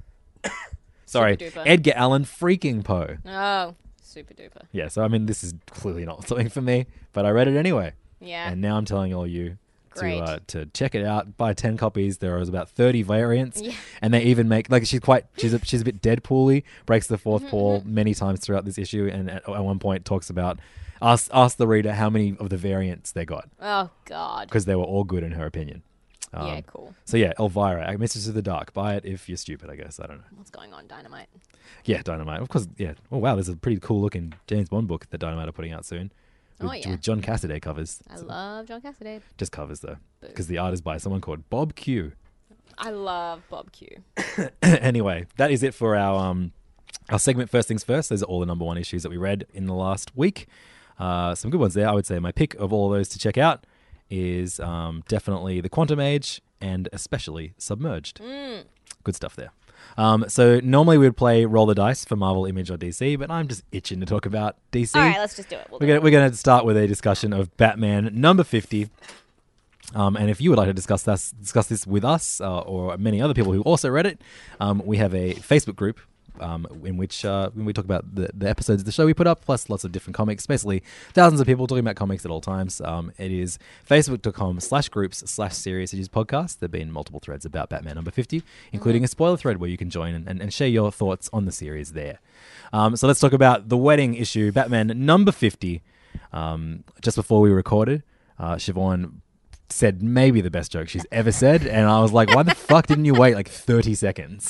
Sorry, Edgar Allan freaking Poe. Oh, super duper. Yeah, so I mean, this is clearly not something for me, but I read it anyway. Yeah. And now I'm telling all you to check it out. Buy 10 copies. There was about 30 variants, and they even make like she's a bit Deadpool-y, breaks the fourth wall many times throughout this issue, and at one point talks about. Ask the reader how many of the variants they got. Oh, God. Because they were all good in her opinion. Yeah, cool. So yeah, Elvira, Mistress of the Dark. Buy it if you're stupid, I guess. I don't know. What's going on, Dynamite? Yeah, Dynamite. Of course, yeah. Oh, wow, there's a pretty cool looking James Bond book that Dynamite are putting out soon. With John Cassaday covers. I love John Cassaday. Just covers, though. Because the art is by someone called Bob Q. I love Bob Q. Anyway, that is it for our segment First Things First. Those are all the number one issues that we read in the last week. Some good ones there. I would say my pick of all those to check out is definitely The Quantum Age and especially Submerged. Good stuff there. So normally we would play Roll the Dice for Marvel, Image, or DC, but I'm just itching to talk about DC. All right, let's just do it. We're going to start with a discussion of Batman number 50. And if you would like to discuss this with us or many other people who also read it, we have a Facebook group in which when we talk about the episodes of the show we put up, plus lots of different comics, basically thousands of people talking about comics at all times. It is facebook.com/groups/serious issues podcast. There have been multiple threads about Batman number 50, including a spoiler thread where you can join and share your thoughts on the series there. So let's talk about the wedding issue, Batman number 50. Just before we recorded, Siobhan said maybe the best joke she's ever said, and I was like, why the fuck didn't you wait like 30 seconds?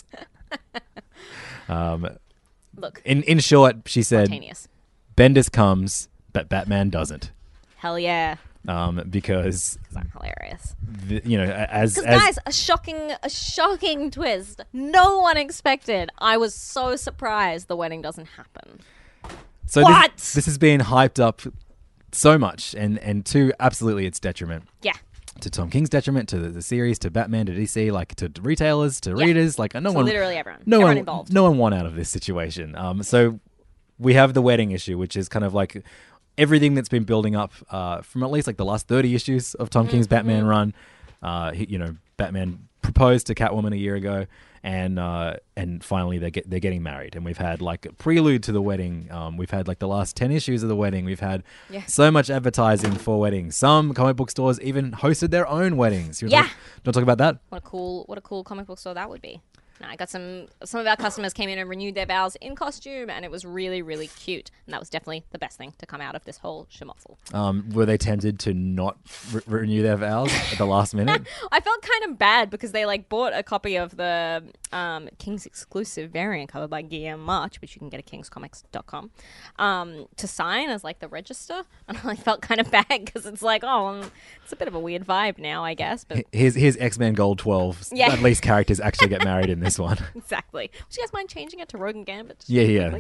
Look, in short, she said, Bendis comes, but Batman doesn't. Hell yeah. Because that's hilarious. As guys, a shocking twist. No one expected. I was so surprised the wedding doesn't happen. So what? This has been hyped up so much, and to absolutely its detriment. Yeah. To Tom King's detriment, to the series, to Batman, to DC, like to retailers, to readers, like literally everyone. Everyone involved. No one won out of this situation. So we have the wedding issue, which is kind of like everything that's been building up from at least like the last 30 issues of Tom King's Batman run. Batman proposed to Catwoman a year ago, and finally they're getting married, and we've had like a prelude to the wedding. We've had like the last 10 issues of the wedding. We've had so much advertising for weddings. Some comic book stores even hosted their own weddings. You want to talk about that? What a cool comic book store that would be. No, I got some of our customers came in and renewed their vows in costume, and it was really, really cute. And that was definitely the best thing to come out of this whole schmozzle. Were they tempted to not renew their vows at the last minute? I felt kind of bad because they like bought a copy of the King's exclusive variant covered by Guillaume March, which you can get at kingscomics.com, to sign as like the register. And I felt kind of bad because it's like, it's a bit of a weird vibe now, I guess. But here's X-Men Gold 12. Yeah. At least characters actually get married in this one. Exactly. Would you guys mind changing it to Rogue and Gambit? Yeah.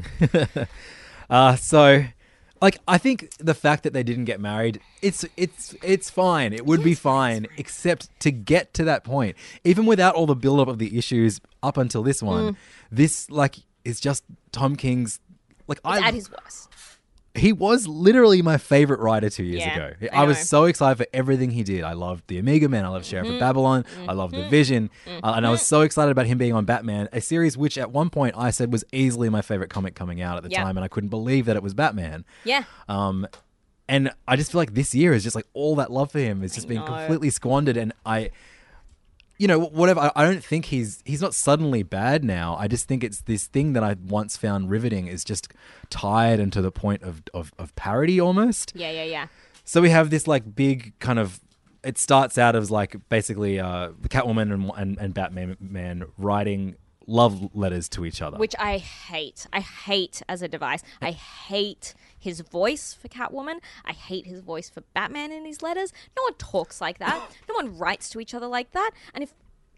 So, like, I think the fact that they didn't get married, it's fine. It would be fine, except to get to that point, even without all the build-up of the issues up until this one, this like is just Tom King's. Like, at his worst. He was literally my favorite writer 2 years ago. I was so excited for everything he did. I loved the Omega Man. I loved Sheriff of Babylon. I loved the Vision. And I was so excited about him being on Batman, a series which at one point I said was easily my favorite comic coming out at the time, and I couldn't believe that it was Batman. Yeah. And I just feel like this year is just like all that love for him is just being completely squandered. And whatever. I don't think he's not suddenly bad now. I just think it's this thing that I once found riveting is just tired and to the point of parody almost. Yeah. So we have this like big kind of. It starts out as like basically the Catwoman and Batman writing love letters to each other, which I hate. I hate as a device. I hate his voice for Catwoman. I hate his voice for Batman in his letters. No one talks like that. No one writes to each other like that. And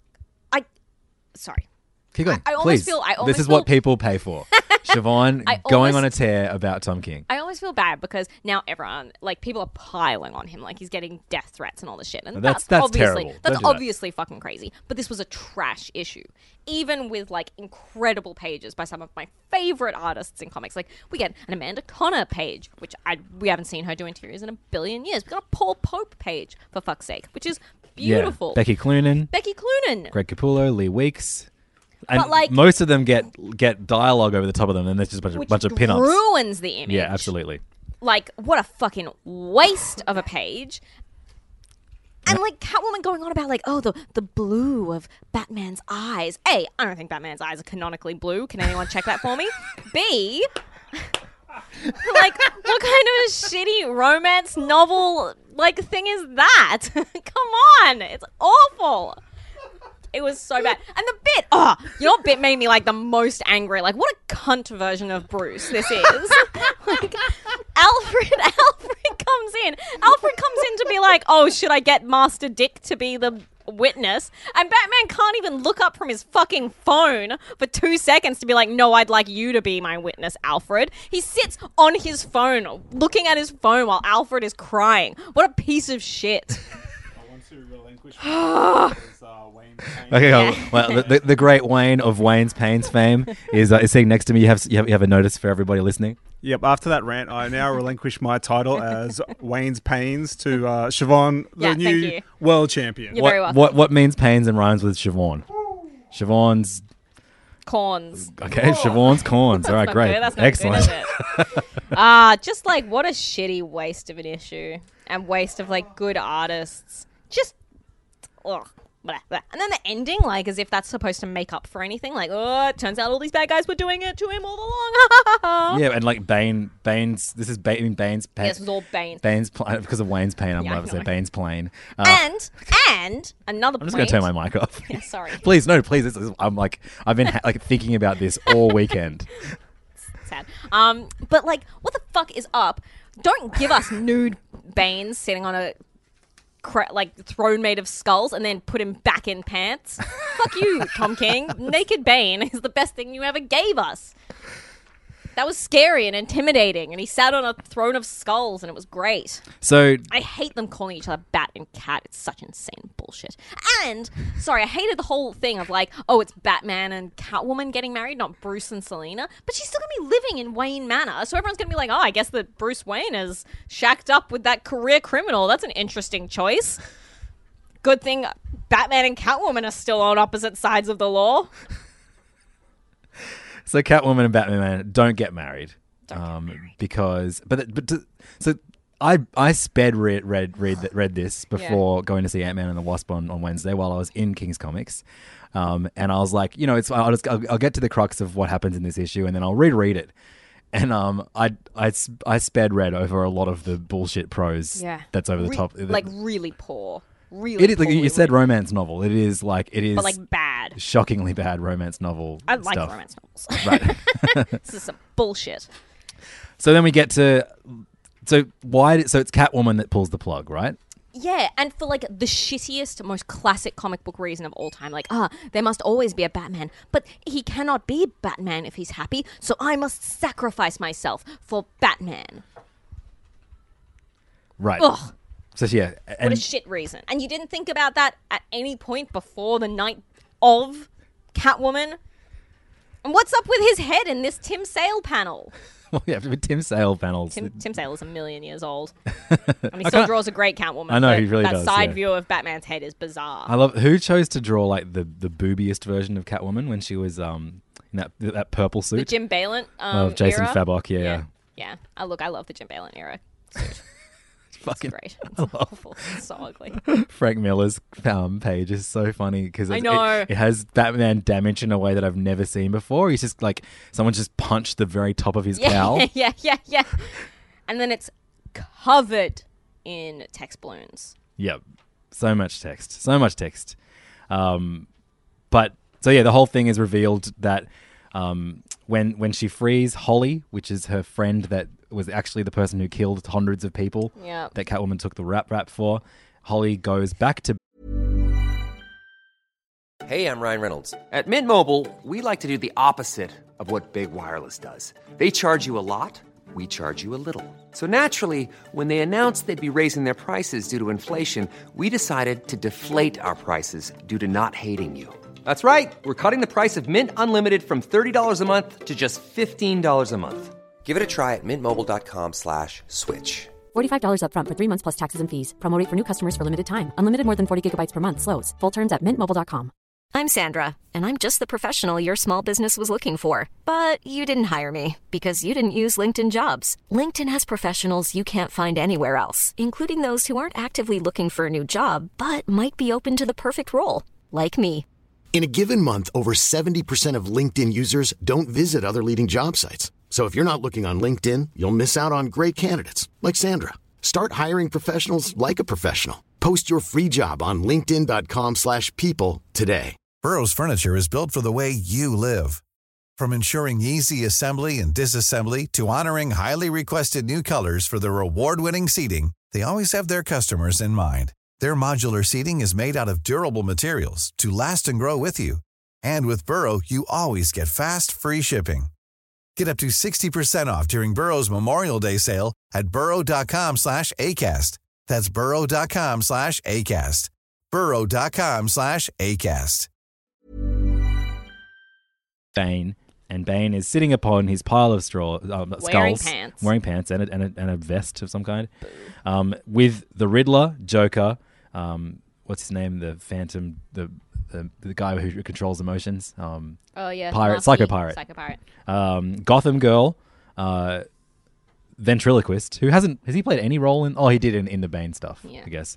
sorry. Keep going. I Please. This is what people pay for. Siobhan going on a tear about Tom King. I always feel bad because now everyone, like, people are piling on him. Like, he's getting death threats and all this shit. And that's obviously terrible. That's obviously fucking crazy. But this was a trash issue. Even with, like, incredible pages by some of my favorite artists in comics. Like, we get an Amanda Connor page, which we haven't seen her do interiors in a billion years. We got a Paul Pope page, for fuck's sake, which is beautiful. Yeah. Becky Cloonan. Greg Capullo, Lee Weeks. And but like, most of them get dialogue over the top of them, and there's just a bunch of pin-ups. Ruins the image. Yeah, absolutely. Like, what a fucking waste of a page. And like Catwoman going on about like, oh, the blue of Batman's eyes. A, I don't think Batman's eyes are canonically blue. Can anyone check that for me? B, like, what kind of shitty romance novel like thing is that? Come on, it's awful. It was so bad. And the bit, you know what bit made me like the most angry? Like, what a cunt version of Bruce this is. Like, Alfred comes in. Alfred comes in to be like, oh, should I get Master Dick to be the witness? And Batman can't even look up from his fucking phone for 2 seconds to be like, no, I'd like you to be my witness, Alfred. He sits on his phone, looking at his phone while Alfred is crying. What a piece of shit. I want to relinquish Wayne Payne. Okay, well, the great Wayne of Wayne's Pains fame is sitting next to me. You have a notice for everybody listening. Yep. After that rant, I now relinquish my title as Wayne's Pains to Siobhan, the new world champion. You're very welcome. What means pains and rhymes with Siobhan? Siobhan's corns. Okay, Siobhan's corns. All right, great. Good. That's not excellent. Good, is it? Just like what a shitty waste of an issue and waste of like good artists. Just ugh. And then the ending, like, as if that's supposed to make up for anything. Like, oh, it turns out all these bad guys were doing it to him all along. Yeah, and like Bane's. This is Bane's pain. Yes, it was all Bane. Bane's because of Wayne's pain. I'm going to say Bane's plane. And another. I'm just going to turn my mic off. Yeah, sorry. Please, no, please. I've been like thinking about this all weekend. Sad. But like, what the fuck is up? Don't give us nude Bane sitting on a throne made of skulls and then put him back in pants. Fuck you, Tom King. Naked Bane is the best thing you ever gave us. That was scary and intimidating, and he sat on a throne of skulls, and it was great. So I hate them calling each other Bat and Cat. It's such insane bullshit. And, sorry, I hated the whole thing of like, oh, it's Batman and Catwoman getting married, not Bruce and Selina. But she's still going to be living in Wayne Manor, so everyone's going to be like, oh, I guess that Bruce Wayne is shacked up with that career criminal. That's an interesting choice. Good thing Batman and Catwoman are still on opposite sides of the law. So Catwoman and Batman don't get married. Because so I sped read this before going to see Ant-Man and the Wasp on Wednesday while I was in King's Comics. And I was like, I'll get to the crux of what happens in this issue and then I'll reread it. And I sped read over a lot of the bullshit prose that's over the top. Like really poor. It is, like you said, romance novel. It is but like bad, shockingly bad romance novel. I like stuff. romance novels. Right. This is some bullshit. So then we get to so it's Catwoman that pulls the plug, right? Yeah, and for like the shittiest, most classic comic book reason of all time, like there must always be a Batman, but he cannot be Batman if he's happy, so I must sacrifice myself for Batman. Right. Ugh. So yeah, what a shit reason. And you didn't think about that at any point before the night of Catwoman? And what's up with his head in this Tim Sale panel? Well, yeah, with Tim Sale panels. Tim Sale is a million years old. And he still draws a great Catwoman. I know, he really does. That side view of Batman's head is bizarre. I love who chose to draw like the boobiest version of Catwoman when she was in that purple suit. The Jim Balent of Jason era? Fabok, yeah. Yeah. I love the Jim Balent era. Fucking great. It's awful. It's so ugly. Frank Miller's page is so funny because I know it has Batman damage in a way that I've never seen before. He's just like someone just punched the very top of his cowl. Yeah. And then it's covered in text balloons. Yep. So much text. But so yeah, the whole thing is revealed that when she frees Holly, which is her friend that was actually the person who killed hundreds of people that Catwoman took the rap for, Holly goes back to... Hey, I'm Ryan Reynolds. At Mint Mobile, we like to do the opposite of what Big Wireless does. They charge you a lot, we charge you a little. So naturally, when they announced they'd be raising their prices due to inflation, we decided to deflate our prices due to not hating you. That's right. We're cutting the price of Mint Unlimited from $30 a month to just $15 a month. Give it a try at mintmobile.com/switch. $45 up front for 3 months plus taxes and fees. Promo rate for new customers for limited time. Unlimited more than 40 gigabytes per month. Slows full terms at mintmobile.com. I'm Sandra, and I'm just the professional your small business was looking for. But you didn't hire me because you didn't use LinkedIn Jobs. LinkedIn has professionals you can't find anywhere else, including those who aren't actively looking for a new job, but might be open to the perfect role, like me. In a given month, over 70% of LinkedIn users don't visit other leading job sites. So if you're not looking on LinkedIn, you'll miss out on great candidates like Sandra. Start hiring professionals like a professional. Post your free job on linkedin.com/people today. Burrow's furniture is built for the way you live. From ensuring easy assembly and disassembly to honoring highly requested new colors for their award-winning seating, they always have their customers in mind. Their modular seating is made out of durable materials to last and grow with you. And with Burrow, you always get fast, free shipping. Get up to 60% off during Burrow's Memorial Day sale at burrow.com/ACAST. That's burrow.com/ACAST. burrow.com/ACAST. Bane, and Bane is sitting upon his pile of straw, skulls, wearing pants and a vest of some kind, with the Riddler, Joker, what's his name, the Phantom, the guy who controls emotions. Pirate, Psycho Pirate. Gotham Girl, ventriloquist, who has he played any role in? Oh, he did in the Bane stuff, I guess.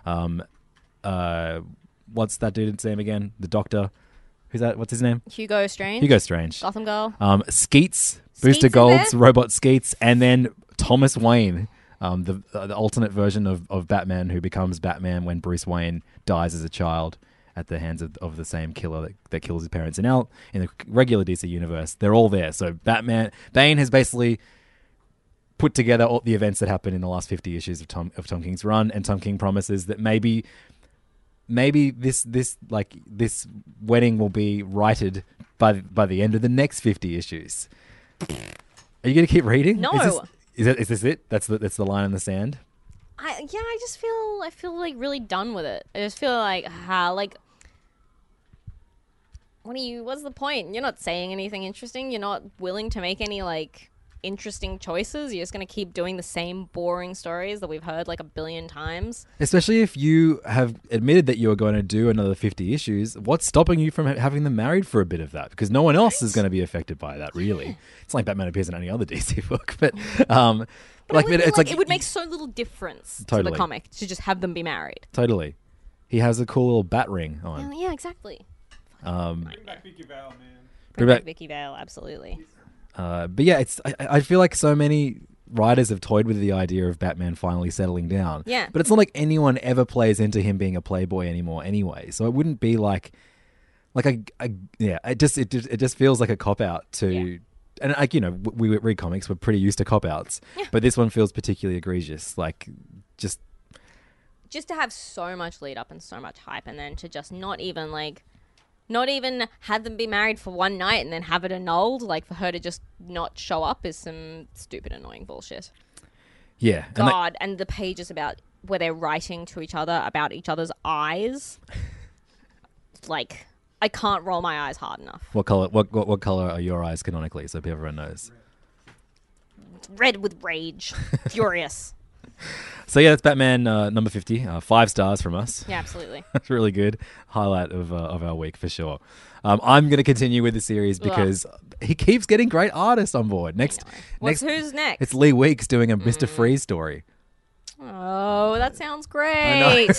What's that dude's name again? The Doctor. Who's that? What's his name? Hugo Strange. Gotham Girl. Skeets, Booster Gold's Robot Skeets, and then Thomas Wayne, the alternate version of Batman who becomes Batman when Bruce Wayne dies as a child at the hands of the same killer that kills his parents. And now in the regular DC universe, they're all there. So Bane has basically put together all the events that happened in the last 50 issues of Tom King's run, and Tom King promises that maybe this wedding will be righted by the end of the next 50 issues. Are you going to keep reading? No. Is this it? That's the line in the sand. I just feel like really done with it. I just feel like what's the point? You're not saying anything interesting. You're not willing to make any like interesting choices? You're just going to keep doing the same boring stories that we've heard like a billion times? Especially if you have admitted that you are going to do another 50 issues, what's stopping you from having them married for a bit of that? Because no one else is going to be affected by that, really. It's like Batman appears in any other DC book, but it would make so little difference to the comic to just have them be married. Totally. He has a cool little bat ring on. Yeah, exactly. Bring back Vicky Vale, man. Bring back Vicky Vale, absolutely. But yeah, I feel like so many writers have toyed with the idea of Batman finally settling down. Yeah. But it's not like anyone ever plays into him being a playboy anymore anyway. So it wouldn't be it just feels like a cop-out to... Yeah. And like, you know, we read comics, we're pretty used to cop-outs. Yeah. But this one feels particularly egregious. Like, just to have so much lead up and so much hype, and then to just not even have them be married for one night and then have it annulled, like for her to just not show up is some stupid, annoying bullshit. Yeah. And the pages about where they're writing to each other about each other's eyes. Like, I can't roll my eyes hard enough. What color are your eyes canonically, so everyone knows? Red with rage. Furious. So yeah, that's Batman number 50. 5 stars from us. Yeah, absolutely. That's really good. Highlight of our week for sure. I'm going to continue with the series because he keeps getting great artists on board. Who's next? It's Lee Weeks doing a Mr. Freeze story. Oh, that sounds great.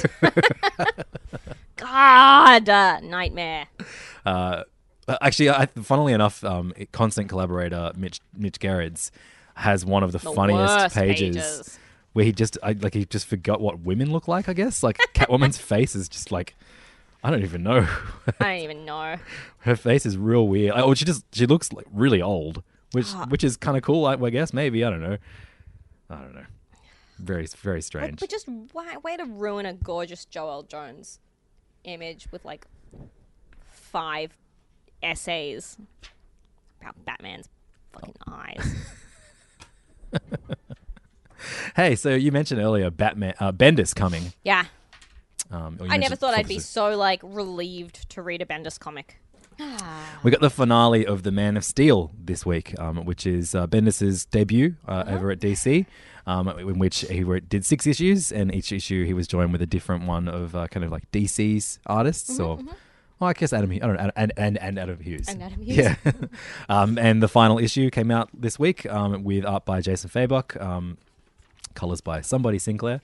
God, nightmare. Actually, funnily enough, constant collaborator Mitch Gerrards has one of the funniest pages. Where he just forgot what women look like, I guess. Like, Catwoman's face is just like, I don't even know. I don't even know. Her face is real weird. She looks like really old, which is kind of cool, I guess. Maybe, I don't know. Very, very strange. But just way to ruin a gorgeous Joel Jones image with like 5 essays about Batman's fucking eyes. Hey, so you mentioned earlier Bendis coming. Yeah. I never thought I'd be so relieved to read a Bendis comic. We got the finale of The Man of Steel this week, which is Bendis' debut over at DC, in which he did 6 issues, and each issue he was joined with a different one of kind of like DC's artists, Well, I guess Adam Hughes. I don't know, and Adam Hughes. And Adam Hughes. Yeah. And the final issue came out this week with art by Jason Fabok, colors by somebody Sinclair,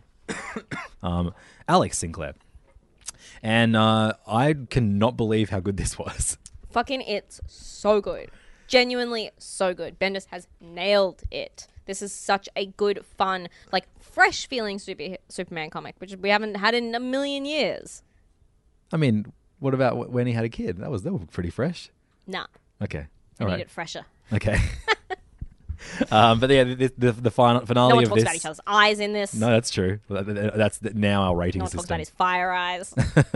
Alex Sinclair. And I cannot believe how good this was. Fucking, it's so good. Genuinely so good. Bendis has nailed it. This is such a good, fun, fresh feeling Superman comic, which we haven't had in a million years. I mean, what about when he had a kid? That was pretty fresh. Nah. Okay. I need it fresher. Okay. But yeah, the finale no one of talks about each other's eyes in this. No, that's true. That's now our rating system. No one talks about his fire eyes.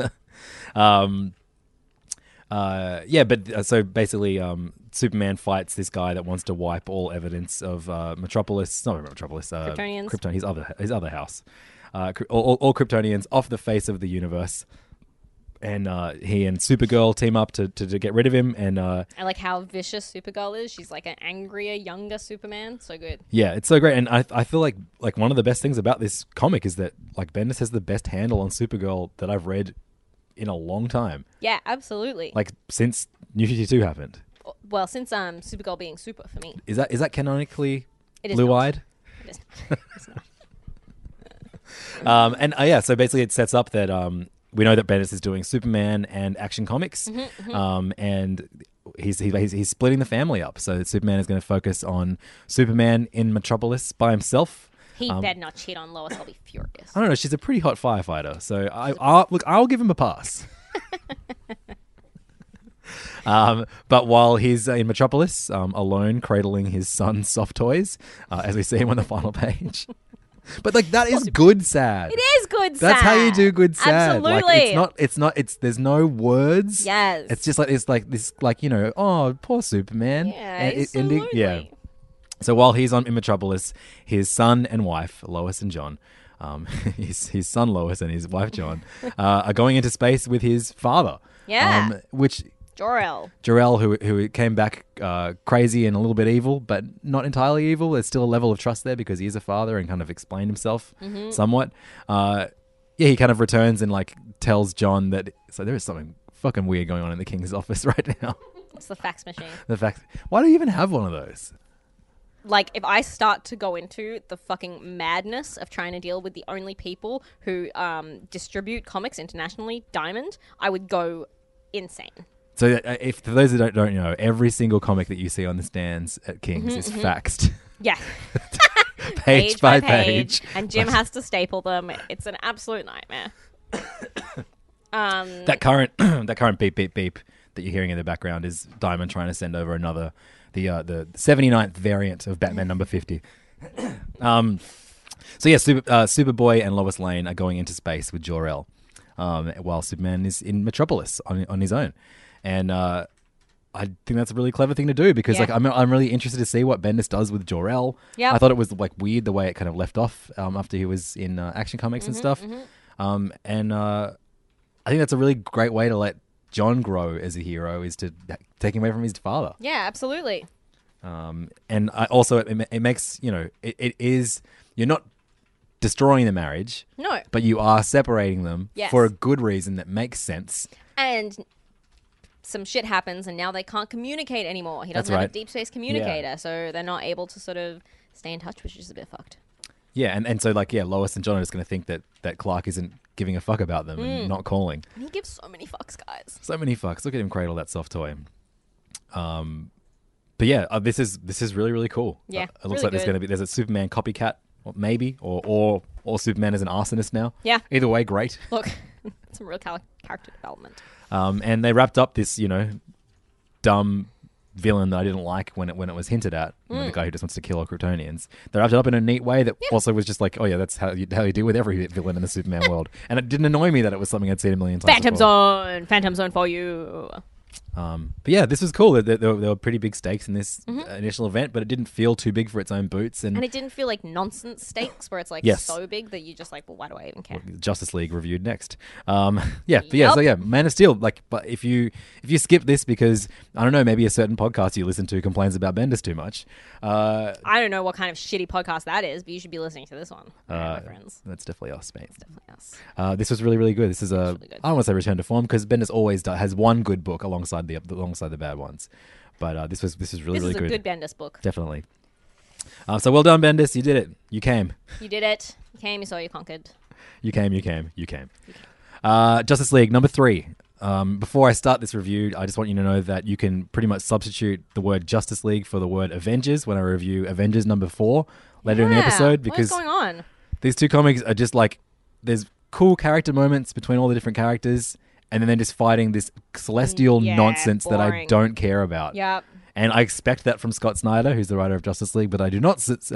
So basically, Superman fights this guy that wants to wipe all evidence of Kryptonians. Krypton, his other house. All Kryptonians off the face of the universe. And he and Supergirl team up to get rid of him. And I like how vicious Supergirl is. She's like an angrier, younger Superman. So good. Yeah, it's so great. And I feel like one of the best things about this comic is that Bendis has the best handle on Supergirl that I've read in a long time. Yeah, absolutely. Since New 52 happened. Well, since Supergirl being super for me. Is that canonically blue-eyed? It is not. It's not. So basically it sets up that we know that Bendis is doing Superman and Action Comics, and he's splitting the family up. So Superman is going to focus on Superman in Metropolis by himself. He better not cheat on Lois. I'll be furious. I don't know. She's a pretty hot firefighter, so I'll give him a pass. But while he's in Metropolis, alone, cradling his son's soft toys, as we see him on the final page. But that is good sad. It is good sad. That's how you do good sad. Absolutely. There's no words. Yes. It's just oh, poor Superman. Yeah, absolutely. Yeah. So while he's in Metropolis, his son and wife, Lois and John, his son Lois and his wife John, are going into space with his father. Yeah. Which Jor-El, who came back crazy and a little bit evil, but not entirely evil. There's still a level of trust there because he is a father and kind of explained himself somewhat. He kind of returns and like tells Jon that there is something fucking weird going on in the king's office right now. It's the fax machine. Why do you even have one of those? Like, if I start to go into the fucking madness of trying to deal with the only people who distribute comics internationally, Diamond, I would go insane. So, if for those that don't know, every single comic that you see on the stands at King's is faxed. Yeah. page by page. And Jim has to staple them. It's an absolute nightmare. That current beep, beep, beep that you're hearing in the background is Diamond trying to send over the 79th variant of Batman number 50. Superboy and Lois Lane are going into space with Jor-El, while Superman is in Metropolis on his own. And I think that's a really clever thing to do because I'm really interested to see what Bendis does with Jor-El. Yep. I thought it was like weird the way it kind of left off after he was in Action Comics and stuff. I think that's a really great way to let Jon grow as a hero, is to take him away from his father. Yeah, absolutely. And it makes, it is, you're not destroying the marriage. No. But you are separating them Yes. for a good reason that makes sense. And some shit happens and now they can't communicate anymore. He That's doesn't have right. a deep space communicator, so they're not able to sort of stay in touch, which is a bit fucked. Yeah, and so Lois and Jon are just going to think that Clark isn't giving a fuck about them and not calling. And he gives so many fucks, guys. So many fucks. Look at him cradle that soft toy. But yeah, this is really, really cool. Yeah, it looks really like there's a Superman copycat, maybe, or Superman is an arsonist now. Yeah. Either way, great. Look, some real character development. And they wrapped up this, dumb villain that I didn't like when it was hinted at, the guy who just wants to kill all Kryptonians. They wrapped it up in a neat way that also was just like, oh yeah, that's how you deal with every villain in the Superman world. And it didn't annoy me that it was something I'd seen a million times before. Phantom Zone for you. But yeah, this was cool. There were pretty big stakes in this initial event, but it didn't feel too big for its own boots. And it didn't feel like nonsense stakes where it's like Yes. so big that you're just like, well, why do I even care? Justice League reviewed next. Man of Steel. But if you skip this because I don't know, maybe a certain podcast you listen to complains about Bendis too much. I don't know what kind of shitty podcast that is, but you should be listening to this one, my friends. That's definitely us, mate. It's definitely us. This was really, really good. This is really good. I don't want to say return to form because Bendis always has one good book alongside the bad ones. But this was really, really good. This is a good Bendis book. Definitely. So well done, Bendis. You did it. You came. You did it. You came, you saw, you conquered. You came. Justice League, number 3. Before I start this review, I just want you to know that you can pretty much substitute the word Justice League for the word Avengers when I review Avengers number 4 later in the episode. Because what is going on? These two comics are just like, there's cool character moments between all the different characters, and then they're just fighting this celestial nonsense that I don't care about. Yep. And I expect that from Scott Snyder, who's the writer of Justice League, but I do not, this is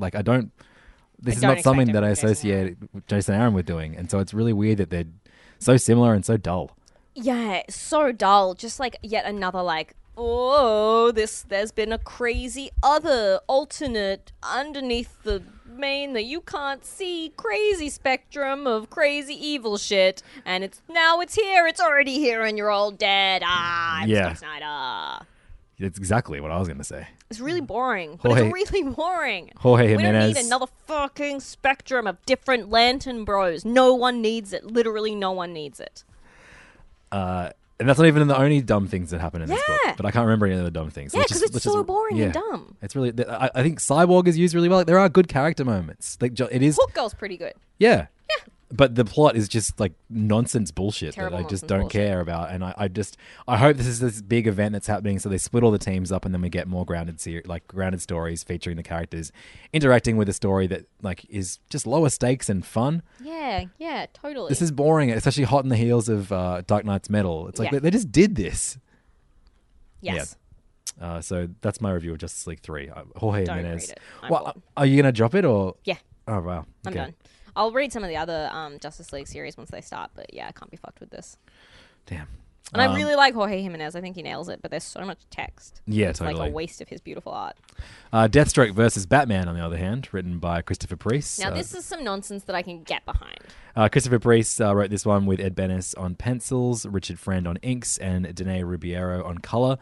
not something that I associate Jason Aaron with doing. And so it's really weird that they're so similar and so dull. Yeah, so dull. Just like yet another there's been a crazy other alternate underneath the main that you can't see crazy spectrum of crazy evil shit, and it's here, it's already here, and you're all dead. I'm Scott Snyder. That's exactly what I was going to say. It's really boring, but it's really boring. Jorge We Jimenez. don't need another fucking spectrum of different Lantern Bros. No one needs it. Literally no one needs it. And that's not even the only dumb things that happen in this book. But I can't remember any of the dumb things. Yeah, because it's so boring and dumb. It's really. I think Cyborg is used really well. Like, there are good character moments. Like, it is. Hook Girl's pretty good. Yeah. But the plot is just like nonsense bullshit Terrible that I just nonsense don't bullshit. care about. And I hope this is this big event that's happening. So they split all the teams up, and then we get more grounded stories featuring the characters interacting with a story that is just lower stakes and fun. Yeah, totally. This is boring, especially hot in the heels of Dark Knight's Metal. It's like they just did this. Yes. Yeah. So that's my review of Justice League 3. Jorge Don't Jimenez. read it. I'm Well, bored. are you gonna drop it or? Yeah. Oh wow. I'm Okay. done. I'll read some of the other Justice League series once they start, but yeah, I can't be fucked with this. Damn. And I really like Jorge Jimenez. I think he nails it, but there's so much text. Yeah, it's totally. like a waste of his beautiful art. Deathstroke versus Batman, on the other hand, written by Christopher Priest. Now, this is some nonsense that I can get behind. Christopher Priest wrote this one with Ed Benes on pencils, Richard Friend on inks, and Danae Rubiero on color.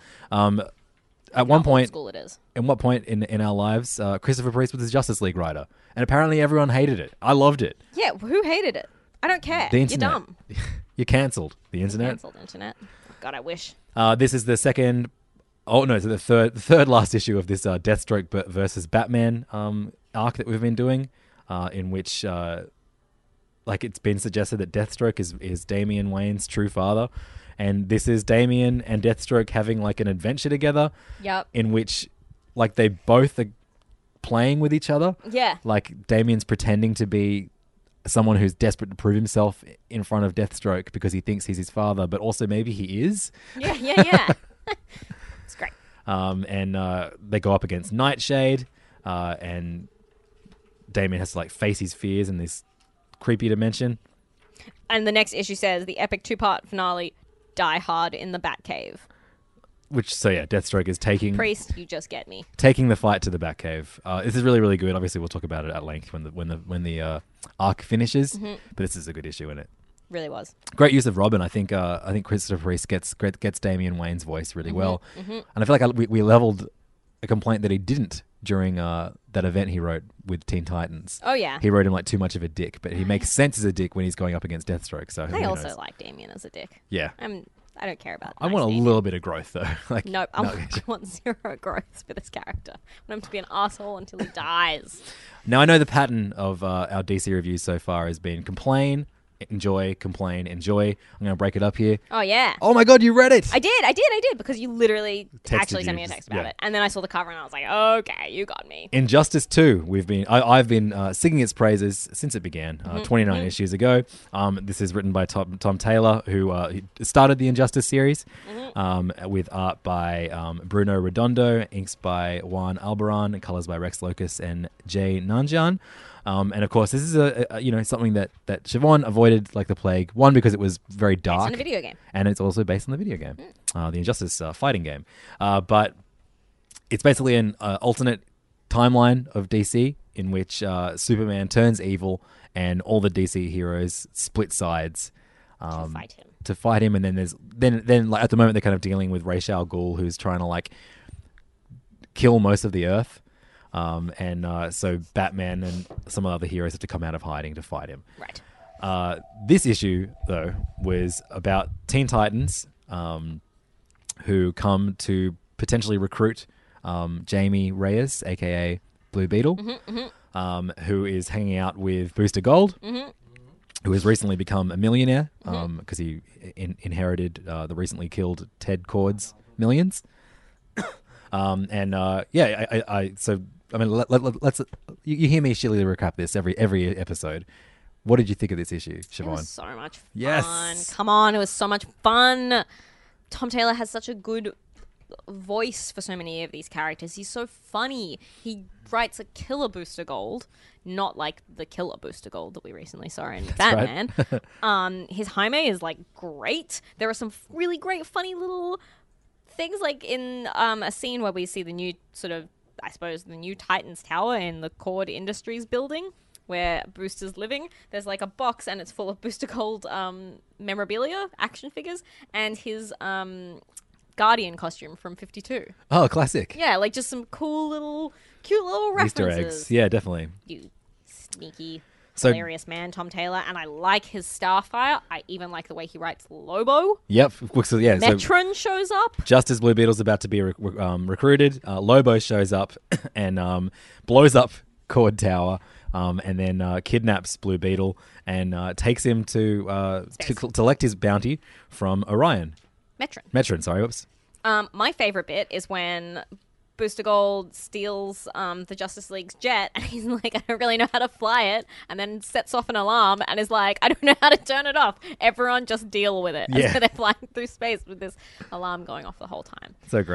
At one point, school it is. At what point in our lives, Christopher Priest was a Justice League writer, and apparently everyone hated it. I loved it. Yeah, who hated it? I don't care. The internet. You're dumb. You're cancelled. The internet. Cancelled internet. God, I wish. This is the second. Oh no, so the third last issue of this Deathstroke versus Batman arc that we've been doing, in which it's been suggested that Deathstroke is Damian Wayne's true father. And this is Damian and Deathstroke having like an adventure together. Yep. In which like they both are playing with each other. Yeah. Like Damian's pretending to be someone who's desperate to prove himself in front of Deathstroke because he thinks he's his father, but also maybe he is. Yeah. It's great. And they go up against Nightshade, and Damian has to like face his fears in this creepy dimension. And the next issue says the epic 2-part finale, Die Hard in the Batcave. Deathstroke is taking Priest, you just get me. Taking the fight to the Batcave. This is really, really good. Obviously, we'll talk about it at length when the arc finishes. Mm-hmm. But this is a good issue in it. Really was great use of Robin. I think Christopher Priest gets Damian Wayne's voice really well, and I feel like we leveled a complaint that he didn't during that event he wrote with Teen Titans. Oh yeah, he wrote him like too much of a dick, but he makes sense as a dick when he's going up against Deathstroke. So I also like Damian as a dick. Yeah, I don't care about. I want a little bit of growth though. I want zero growth for this character. I want him to be an asshole until he dies. Now I know the pattern of our DC reviews so far has been complain, enjoy, complain, enjoy. I'm going to break it up here. Oh, yeah. Oh, my God, you read it. I did, because you literally actually sent me a text about it. And then I saw the cover and I was like, okay, you got me. Injustice 2. I've been singing its praises since it began, 29 issues ago. This is written by Tom Taylor, who started the Injustice series, with art by Bruno Redondo, inks by Juan Albarrán, and colors by Rex Locus and Jay Nanjian. And of course, this is something that Siobhan avoided like the plague. One, because it was very dark. Based on a video game. And it's also based on the video game, the Injustice fighting game. But it's basically an alternate timeline of DC in which Superman turns evil and all the DC heroes split sides to fight him. And then then like, at the moment they're kind of dealing with Ra's al Ghul, who's trying to like kill most of the Earth. So Batman and some other heroes have to come out of hiding to fight him. Right. This issue, though, was about Teen Titans who come to potentially recruit Jamie Reyes, a.k.a. Blue Beetle, who is hanging out with Booster Gold, who has recently become a millionaire because he inherited the recently killed Ted Kord's millions. Let's. You hear me shilly recap this every episode. What did you think of this issue, Siobhan? It was so much fun. Yes. Come on, it was so much fun. Tom Taylor has such a good voice for so many of these characters. He's so funny. He writes a killer Booster Gold, not like the killer Booster Gold that we recently saw in Batman. Right. His Jaime is like great. There are some really great, funny little things, like in a scene where we see the new the new Titans Tower in the Cord Industries building where Booster's living. There's like a box and it's full of Booster Gold memorabilia, action figures, and his Guardian costume from 52. Oh, classic. Yeah, like just some cute little references. Easter eggs. Yeah, definitely. You sneaky, hilarious man, Tom Taylor. And I like his Starfire. I even like the way he writes Lobo. Yep. So, yeah, Metron shows up. Just as Blue Beetle's about to be recruited, Lobo shows up and blows up Cord Tower. And then kidnaps Blue Beetle and takes him to collect his bounty from Orion. Metron, sorry, whoops. My favorite bit is when Booster Gold steals the Justice League's jet and he's like, I don't really know how to fly it, and then sets off an alarm and is like, I don't know how to turn it off. Everyone just deal with it. Yeah. And so they're flying through space with this alarm going off the whole time. So great.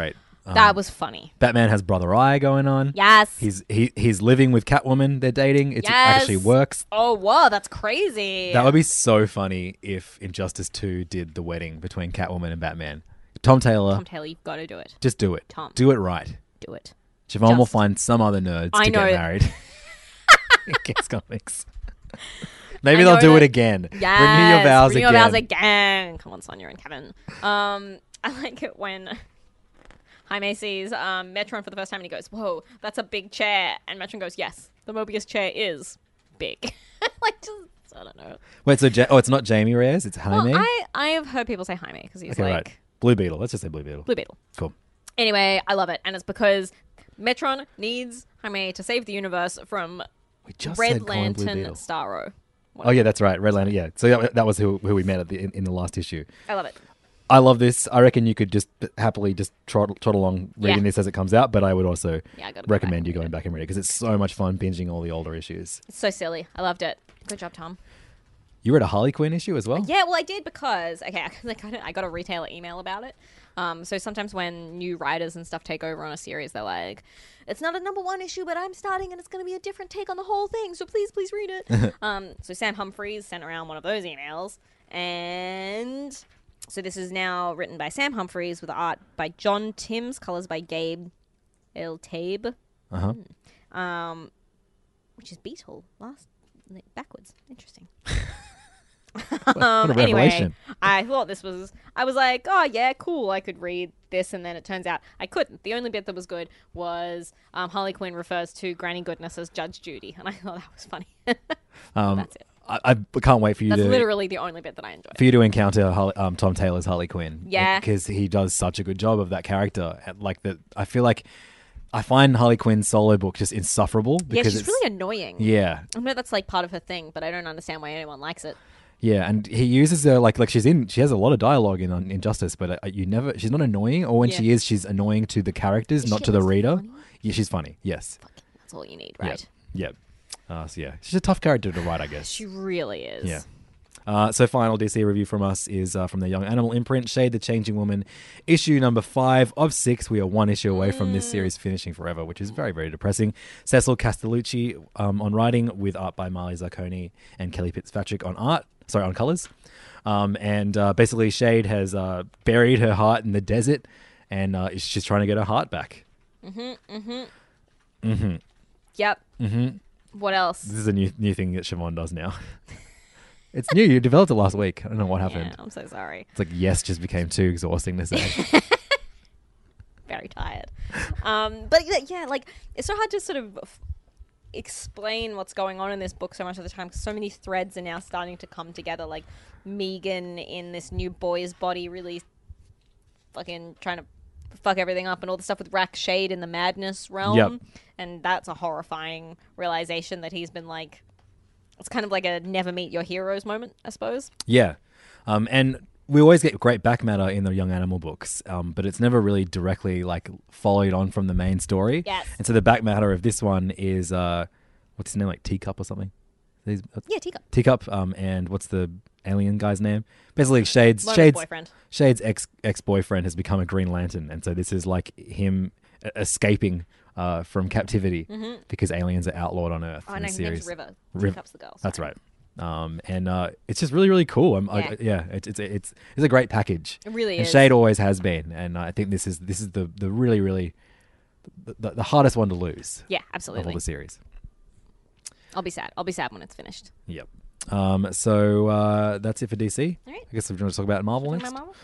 That was funny. Batman has Brother Eye going on. Yes. He's living with Catwoman. They're dating. It actually works. Oh, whoa, that's crazy. That would be so funny if Injustice 2 did the wedding between Catwoman and Batman. Tom Taylor, you've got to do it. Just do it. Tom. Do it right. Do it. Siobhan will find some other nerds to get married in Kids Comics. Maybe they'll do it again. Yes. Renew your vows again. Renew your vows again. Come on, Sonia and Kevin. I like it when Jaime sees Metron for the first time and he goes, whoa, that's a big chair. And Metron goes, yes, the Mobius chair is big. I don't know. Wait, so it's not Jamie Reyes, it's Jaime? Well, I have heard people say Jaime because he's right. Blue Beetle. Let's just say Blue Beetle. Blue Beetle. Cool. Anyway, I love it. And it's because Metron needs Jaime to save the universe from Red Lantern Starro. Oh, yeah, that's right. Red Lantern, yeah. So that was who we met in the last issue. I love it. I love this. I reckon you could just happily just trot along reading this as it comes out, but I would also recommend you going back and reading it because it's so much fun binging all the older issues. It's so silly. I loved it. Good job, Tom. You read a Harley Quinn issue as well? Yeah, well, I did because, I got a retailer email about it. So sometimes when new writers and stuff take over on a series, they're like, it's not a #1 issue, but I'm starting and it's going to be a different take on the whole thing, so please read it. So Sam Humphries sent around one of those emails, and so this is now written by Sam Humphries with art by John Timms, colors by Gabe El-Taib. Which is Beetle, backwards. Interesting. What a revelation. Anyway, I thought I was like, oh yeah, cool, I could read this, and then it turns out I couldn't. The only bit that was good was Harley Quinn refers to Granny Goodness as Judge Judy, and I thought that was funny. That's it. I can't wait for you That's literally the only bit that I enjoyed. For you to encounter Tom Taylor's Harley Quinn. Yeah. Because he does such a good job of that character. I feel like I find Harley Quinn's solo book just insufferable. Because she's really annoying. Yeah. I know that's part of her thing, but I don't understand why anyone likes it. Yeah, and he uses her she has a lot of dialogue in Injustice, but she's not annoying, or when she is, she's annoying to the characters, not to the reader. Funny? Yeah, she's funny. Yes. That's all you need, right? Yep. She's a tough character to write, I guess. She really is. Yeah. So final DC review from us is from the Young Animal imprint, Shade the Changing Woman, issue number 5 of 6. We are one issue away from this series finishing forever, which is very, very depressing. Cecil Castellucci on writing, with art by Marley Zacconi and Kelly Fitzpatrick on colors. And basically Shade has buried her heart in the desert, and she's trying to get her heart back. Yep. What else? This is a new thing that Siobhan does now. It's new. You developed it last week. I don't know what happened. Yeah, I'm so sorry. It's like yes just became too exhausting to say. Very tired. But yeah, it's so hard to sort of explain what's going on in this book so much of the time, because so many threads are now starting to come together, like Megan in this new boy's body really fucking trying to fuck everything up, and all the stuff with Rack Shade in the madness realm. Yep. And that's a horrifying realization that he's been it's kind of like a never meet your heroes moment, I suppose. Yeah. And we always get great back matter in the Young Animal books, but it's never really directly followed on from the main story. Yes. And so the back matter of this one is what's his name, Teacup or something? Yeah, Teacup. Teacup. And what's the alien guy's name? Basically, Shade's boyfriend. Shade's ex-boyfriend has become a Green Lantern, and so this is him escaping from captivity because aliens are outlawed on Earth. Oh, and his name's River. Teacup's the girl. That's right. And it's just really, really cool. It's a great package. It really and is. Shade always has been, and I think this is the really, really the hardest one to lose. Yeah, absolutely. Of all the series. I'll be sad. I'll be sad when it's finished. Yep. So that's it for DC. All right. I guess we're going to talk about Marvel next. Marvel?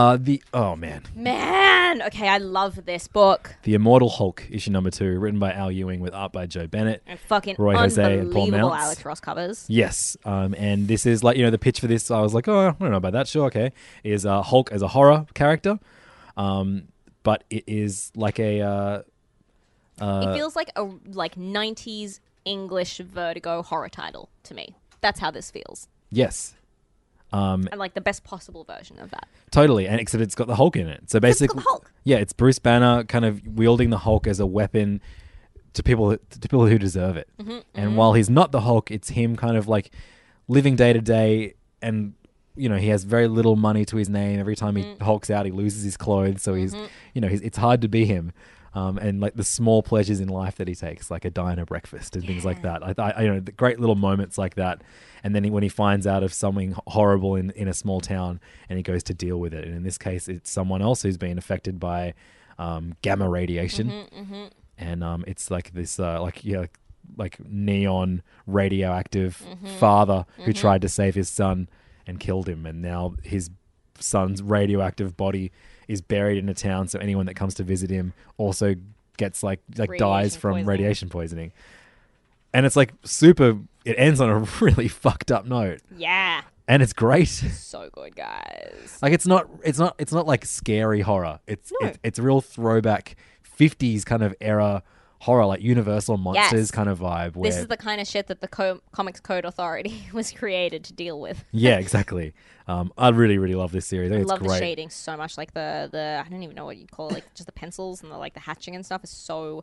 Man, okay, I love this book. The Immortal Hulk, issue number 2, written by Al Ewing with art by Joe Bennett And fucking Roy Jose and Paul unbelievable Mounts. Alex Ross covers. Yes, and this is the pitch for this. I was like, oh, I don't know about that. Sure, okay. Is Hulk as a horror character, but it is like a. It feels like a 90s English Vertigo horror title to me. That's how this feels. Yes. And the best possible version of that. Totally, and except it's got the Hulk in it. So basically, it's got the Hulk. Yeah, it's Bruce Banner kind of wielding the Hulk as a weapon to people who deserve it. And while he's not the Hulk, it's him kind of living day to day and he has very little money to his name. Every time he hulks out, he loses his clothes. So he's, it's hard to be him. And like the small pleasures in life that he takes, like a diner breakfast and things like that. The great little moments like that. And then when he finds out of something horrible in a small town, and he goes to deal with it. And in this case, it's someone else who's been affected by gamma radiation. And it's like this, like neon radioactive father who tried to save his son and killed him. And now his son's radioactive body is buried in a town, so anyone that comes to visit him also gets like dies from radiation poisoning. And it's like it ends on a really fucked up note. Yeah. And it's great. So good, guys. Like it's not like scary horror. It's real throwback 50s kind of era horror, like Universal Monsters kind of vibe. Where this is the kind of shit that the Comics Code Authority was created to deal with. Yeah, exactly. I really, really love this series. I love great. The shading so much. Like the I don't even know what you'd call it, like just the pencils and the hatching and stuff is so.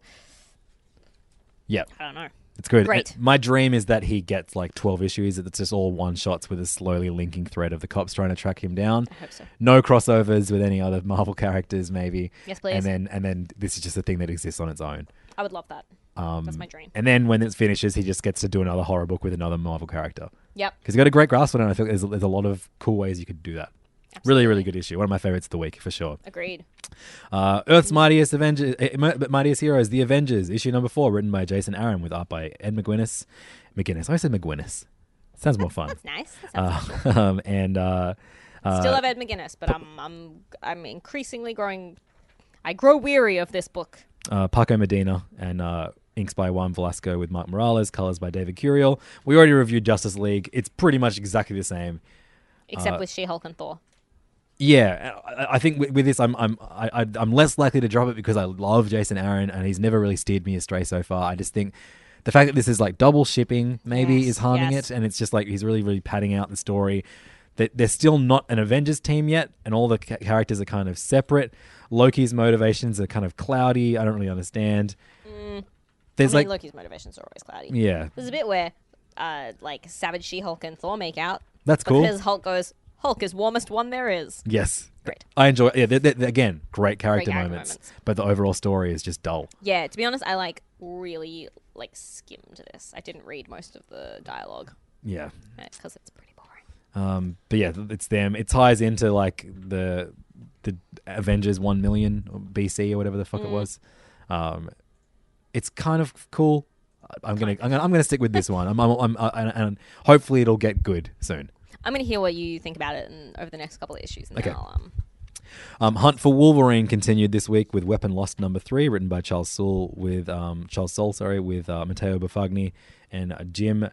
Yeah. I don't know. It's good. Great. My dream is that he gets like 12 issues. It's just all one shots with a slowly linking thread of the cops trying to track him down. I hope so. No crossovers with any other Marvel characters, maybe. Yes, please. And then this is just a thing that exists on its own. I would love that. That's my dream. And then when it finishes, he just gets to do another horror book with another Marvel character. Yep. Because he got a great grasp on it. And I feel there's a lot of cool ways you could do that. Absolutely. Really, really good issue. One of my favorites of the week, for sure. Agreed. Earth's Mightiest Heroes, The Avengers, issue number 4, written by Jason Aaron, with art by Ed McGuinness. I said McGuinness. Sounds more fun. That's nice. That sounds and still love Ed McGuinness, but I'm increasingly growing. I grow weary of this book. Paco Medina and inks by Juan Velasco with Mark Morales, colors by David Curiel. We already reviewed Justice League. It's pretty much exactly the same, except with She-Hulk and Thor. Yeah, I think with this, I'm less likely to drop it because I love Jason Aaron and he's never really steered me astray so far. I just think the fact that this is like double shipping maybe is harming it, and it's just like he's really, really padding out the story. That they're still not an Avengers team yet, and all the characters are kind of separate. Loki's motivations are kind of cloudy. I don't really understand. Loki's motivations are always cloudy. Yeah, there's a bit where like Savage She-Hulk and Thor make out. That's cool. Because Hulk is warmest one there is. Yes. Great. I enjoy it. Yeah, again, great character moments. But the overall story is just dull. Yeah, to be honest, I really skimmed this. I didn't read most of the dialogue. Yeah. Because it's pretty boring. But yeah, it's them. It ties into like the Avengers 1 million or BC or whatever the fuck it was. It's kind of cool. I'm gonna stick with this one. And hopefully it'll get good soon. I'm going to hear what you think about it over the next couple of issues. And then I'll, Hunt for Wolverine continued this week with Weapon Lost number 3, written by Charles Soule with Matteo Bufagni and Jim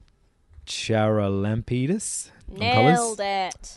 Charalampidis. Nailed it.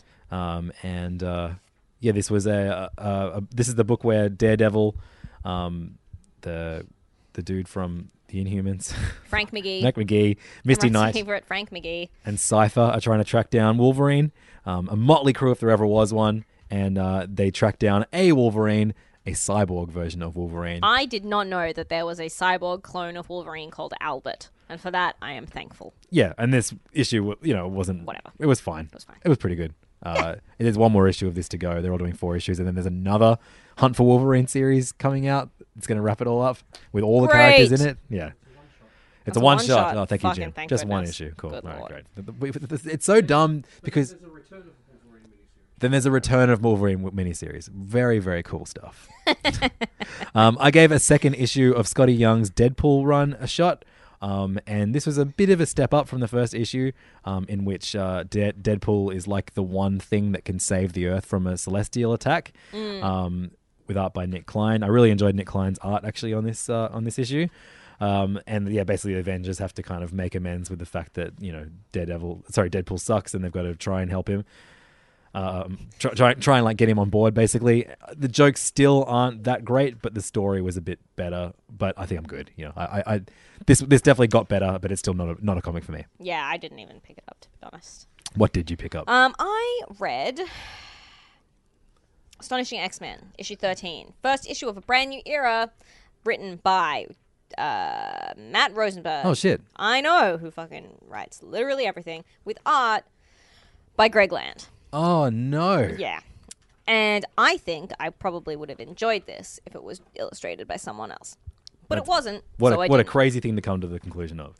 This was this is the book where Daredevil, the dude from The Inhumans, Frank McGee, Misty Knight, favorite Frank McGee, and Cypher are trying to track down Wolverine, a motley crew if there ever was one, and they track down a Wolverine, a cyborg version of Wolverine. I did not know that there was a cyborg clone of Wolverine called Albert, and for that I am thankful. Yeah, and this issue, wasn't whatever. It was fine. It was pretty good. There's one more issue of this to go. They're all doing 4 issues, and then there's another Hunt for Wolverine series coming out. It's going to wrap it all up with all the characters in it. Yeah. It's a one shot. Oh, thank you, Jim. Just goodness. One issue. Cool. Good all Lord. right, great. It's so dumb because then there's a Return of Wolverine miniseries. Very, very cool stuff. I gave a second issue of Scotty Young's Deadpool run a shot. And this was a bit of a step up from the first issue, in which Deadpool is like the one thing that can save the Earth from a celestial attack. With art by Nick Klein. I really enjoyed Nick Klein's art actually on this issue. Basically the Avengers have to kind of make amends with the fact that Deadpool sucks, and they've got to try and help him. Try and like get him on board. Basically, the jokes still aren't that great, but the story was a bit better. But I think I'm good. This definitely got better, but it's still not a comic for me. Yeah, I didn't even pick it up, to be honest. What did you pick up? I read Astonishing X-Men, issue 13, first issue of a brand new era, written by Matt Rosenberg. Oh shit! I know who fucking writes literally everything, with art by Greg Land. Oh, no. Yeah. And I think I probably would have enjoyed this if it was illustrated by someone else. But it wasn't. What so a crazy thing to come to the conclusion of.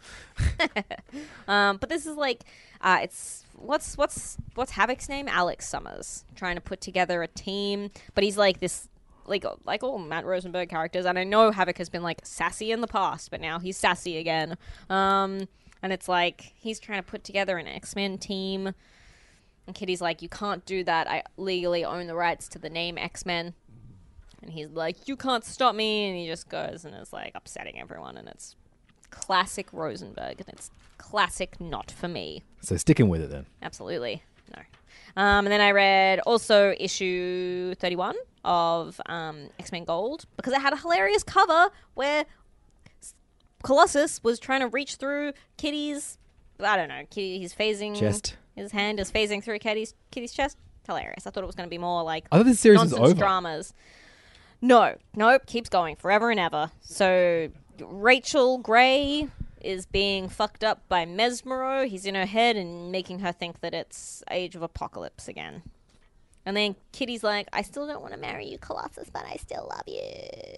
But this is like, it's what's Havoc's name? Alex Summers, trying to put together a team. But he's like this, like all Matt Rosenberg characters. And I know Havoc has been like sassy in the past, but now he's sassy again. And it's like he's trying to put together an X-Men team. And Kitty's like, you can't do that. I legally own the rights to the name X-Men. And he's like, you can't stop me. And he just goes and is like upsetting everyone. And it's classic Rosenberg. And it's classic not for me. So sticking with it then. Absolutely. No. And then I read also issue 31 of X-Men Gold. Because it had a hilarious cover where Colossus was trying to reach through Kitty's, I don't know, he's phasing... chest. His hand is phasing through Kitty's chest. Hilarious. I thought it was going to be more like I thought this series nonsense was over. Dramas. No. Nope. Keeps going forever and ever. So Rachel Gray is being fucked up by Mesmero. He's in her head and making her think that it's Age of Apocalypse again. And then Kitty's like, I still don't want to marry you, Colossus, but I still love you.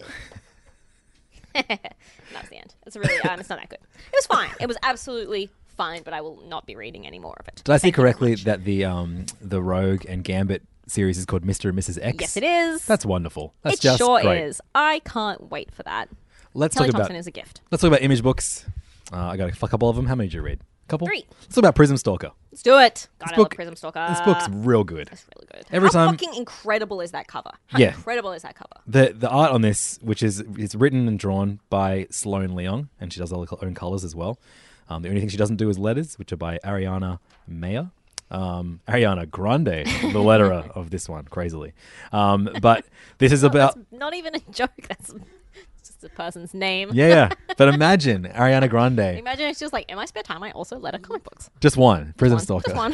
That was the end. It's really, it's not that good. It was fine. It was absolutely fine, but I will not be reading any more of it. Did I see correctly that the Rogue and Gambit series is called Mr. and Mrs. X? Yes, it is. That's wonderful. That's it just sure great. is. I can't wait for that. Kelly Thompson talk about, is a gift. Let's talk about image books. I got a couple of them. How many did you read? A couple? 3. Let's talk about Prism Stalker. Let's do it. God, I love Prism Stalker. This book's real good. It's really good. Every How time, fucking incredible is that cover? How Yeah. incredible is that cover? The art on this, which is it's written and drawn by Sloane Leong, and she does all her own colors as well. The only thing she doesn't do is letters, which are by Ariana Mayer. Ariana Grande, the letterer of this one, crazily. But this is about... That's not even a joke. That's just a person's name. Yeah. But imagine Ariana Grande. Imagine it's just like, in my spare time, I also letter comic books. Just one. Prison Stalker. Just one.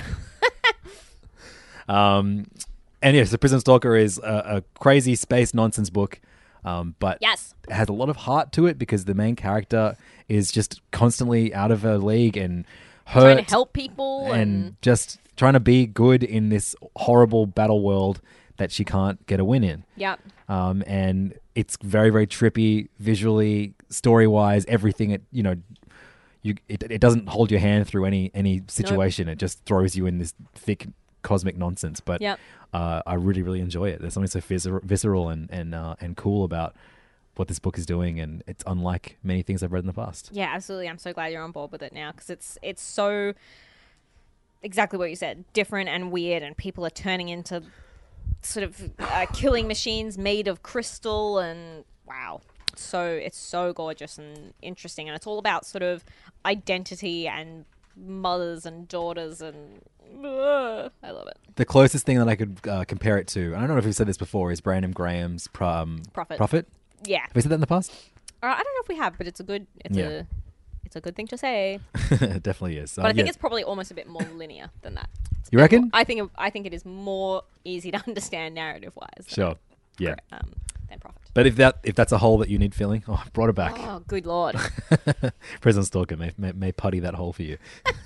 And yes, the Prison Stalker is a crazy space nonsense book. But yes, it has a lot of heart to it because the main character is just constantly out of her league and hurt. Trying to help people. And just trying to be good in this horrible battle world that she can't get a win in. Yep. And it's very, very trippy visually, story-wise, everything. It doesn't hold your hand through any situation. Nope. It just throws you in this thick cosmic nonsense. But yep. I really, really enjoy it. There's something so visceral and cool about what this book is doing, and it's unlike many things I've read in the past. Yeah, absolutely. I'm so glad you're on board with it now because it's so exactly what you said, different and weird, and people are turning into sort of killing machines made of crystal, and wow. So it's so gorgeous and interesting, and it's all about sort of identity and mothers and daughters, and I love it. The closest thing that I could compare it to, and I don't know if we've said this before, is Brandon Graham's Prophet. Yeah. Have we said that in the past? I don't know if we have, but it's a good thing to say. It definitely is. But I think it's probably almost a bit more linear than that. You reckon? I think it is more easy to understand narrative-wise. Sure. Yeah. Than Prophet. But if that's a hole that you need filling, I brought it back. Oh, good lord. Prison Stalker may putty that hole for you.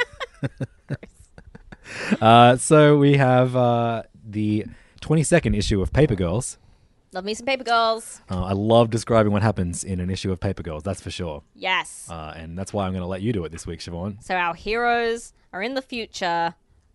So we have the 22nd issue of Paper Girls. Love me some Paper Girls. I love describing what happens in an issue of Paper Girls, that's for sure. Yes. And that's why I'm going to let you do it this week, Siobhan. So our heroes are in the future,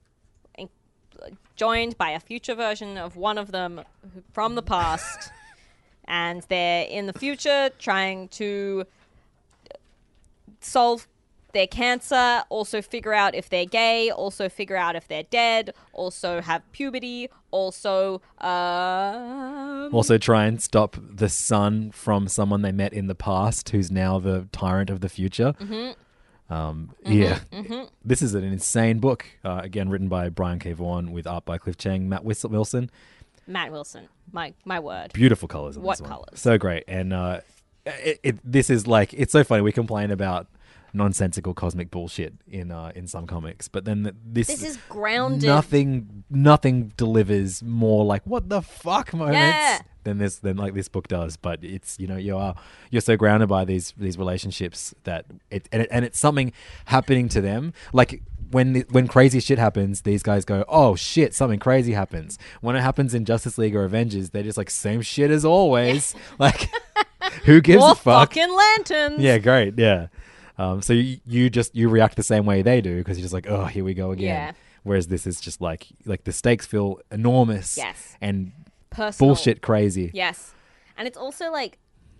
joined by a future version of one of them from the past, and they're in the future trying to solve their cancer, also figure out if they're gay, also figure out if they're dead, also have puberty, also try and stop the son from someone they met in the past who's now the tyrant of the future. This is an insane book. Again, written by Brian K. Vaughan with art by Cliff Chang, Matt Wilson. Matt Wilson, my word. Beautiful colors. What colors? So great. And this is like, it's so funny. We complain about nonsensical cosmic bullshit in some comics, but then this is grounded. Nothing delivers more like what the fuck moments than this book does. But it's you're so grounded by these relationships that it's something happening to them. Like when crazy shit happens, these guys go, oh shit, something crazy happens. When it happens in Justice League or Avengers, they're just like, same shit as always. Like, who gives More a fuck? fucking lanterns. Yeah, great. Yeah. So you react the same way they do because you're just like, oh, here we go again. Yeah. Whereas this is just like the stakes feel enormous. Yes. And Personal. bullshit crazy. Yes. And it's also like,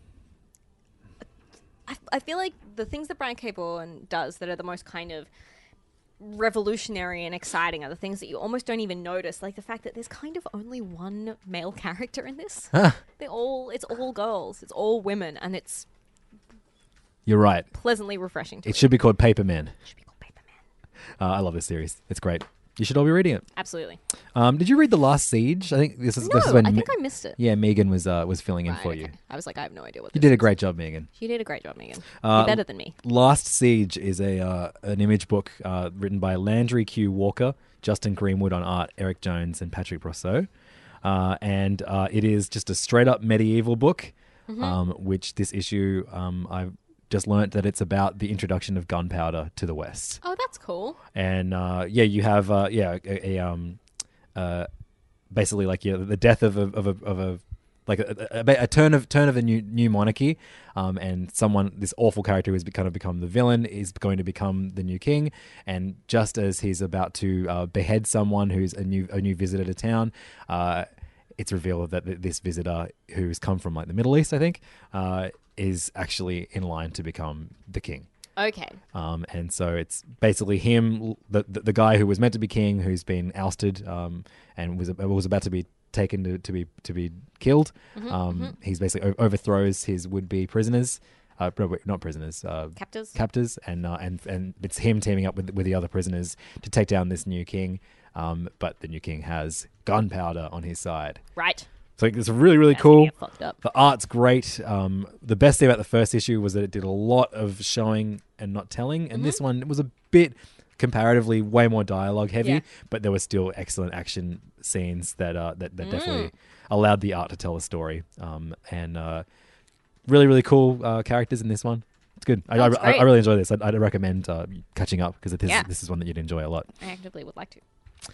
I feel like the things that Brian K. Vaughan does that are the most kind of revolutionary and exciting are the things that you almost don't even notice. Like the fact that there's kind of only one male character in this. It's all girls. It's all women. And it's You're right. pleasantly refreshing to It should be called Paperman. I love this series. It's great. You should all be reading it. Absolutely. Did you read The Last Siege? I think this is when I think I missed it. Yeah, Megan was filling in for you. I was like, I have no idea what You this did a is. great job, Megan. You did a great job, Megan. You're better than me. Last Siege is an image book written by Landry Q. Walker, Justin Greenwood on art, Eric Jones, and Patrick Brosseau. And it is just a straight up medieval book, which this issue I've just learnt that it's about the introduction of gunpowder to the West. Oh, that's cool. And you have basically like the death of a turn of a new monarchy, and this awful character who's kind of become the villain is going to become the new king. And just as he's about to behead someone who's a new visitor to town, it's revealed that this visitor who's come from like the Middle East, I think, is actually in line to become the king. Okay. And so it's basically him, the guy who was meant to be king, who's been ousted, and was about to be taken to be killed. He's basically overthrows his would-be prisoners. Not prisoners. Captors, and it's him teaming up with the other prisoners to take down this new king. But the new king has gunpowder on his side. Right. So it's really, really cool. Fucked up. The art's great. The best thing about the first issue was that it did a lot of showing and not telling. And this one was a bit comparatively way more dialogue heavy, but there were still excellent action scenes that definitely allowed the art to tell a story. And really, really cool characters in this one. It's good. I really enjoy this. I'd recommend catching up because this is one that you'd enjoy a lot. I actively would like to.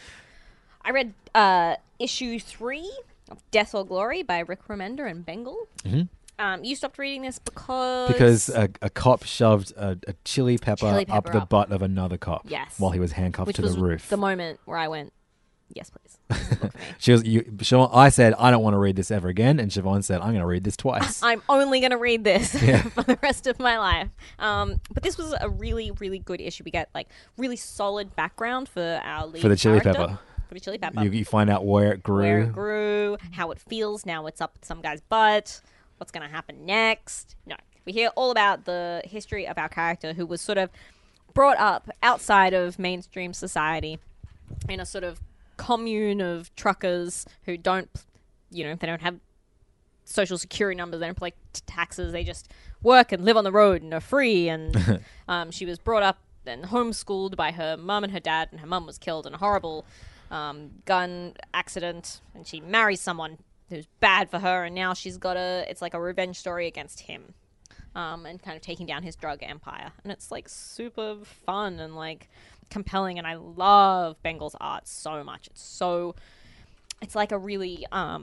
I read issue 3 of Death or Glory by Rick Remender and Bengal. You stopped reading this because a cop shoved a chili pepper up the butt of another cop while he was handcuffed to the roof. The moment where I went, yes, please. Siobhan, I said, I don't want to read this ever again. And Siobhan said, I'm going to read this twice. I'm only going to read this for the rest of my life. But this was a really, really good issue. We get like really solid background for our lead for the chili character. pepper. For the chili pepper. You find out where it grew. How it feels now it's up some guy's butt, what's going to happen next. No, we hear all about the history of our character who was sort of brought up outside of mainstream society in a sort of commune of truckers who they don't have social security numbers, they don't pay taxes, they just work and live on the road and are free. And she was brought up and homeschooled by her mum and her dad, and her mum was killed in a horrible gun accident, and she marries someone who's bad for her, and now she's got it's like a revenge story against him, and kind of taking down his drug empire. And it's like super fun and like compelling, and I love Bengal's art so much. It's like a really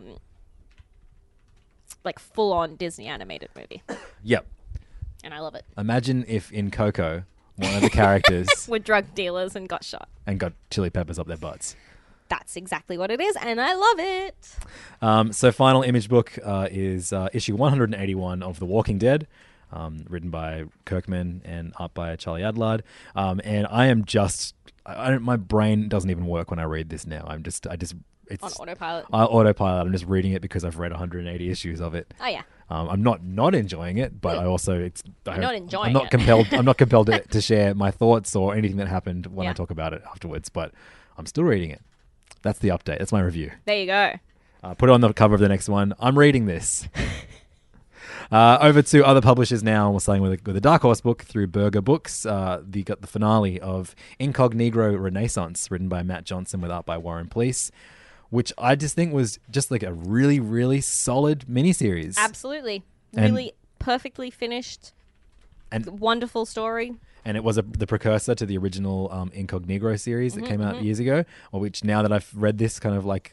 like full-on Disney animated movie. Yep. And I love it. Imagine if in Coco one of the characters were drug dealers and got shot and got chili peppers up their butts. That's exactly what it is, and I love it. So final image book is issue 181 of The Walking Dead, written by Kirkman and art by Charlie Adlard. And I am my brain doesn't even work when I read this now. It's on autopilot. Autopilot. I'm just reading it because I've read 180 issues of it. Oh yeah. I'm not enjoying it, but I also I'm not compelled to share my thoughts or anything that happened when I talk about it afterwards. But I'm still reading it. That's the update. That's my review. There you go. Put it on the cover of the next one. I'm reading this. Over to other publishers now. We're starting with a Dark Horse book through Burger Books. Got the finale of Incognito Renaissance, written by Matt Johnson with art by Warren Pleece, which I just think was just like a really, really solid miniseries. Absolutely. Really perfectly finished and wonderful story. and it was the precursor to the original Incognito series that came out years ago, which now that I've read this kind of like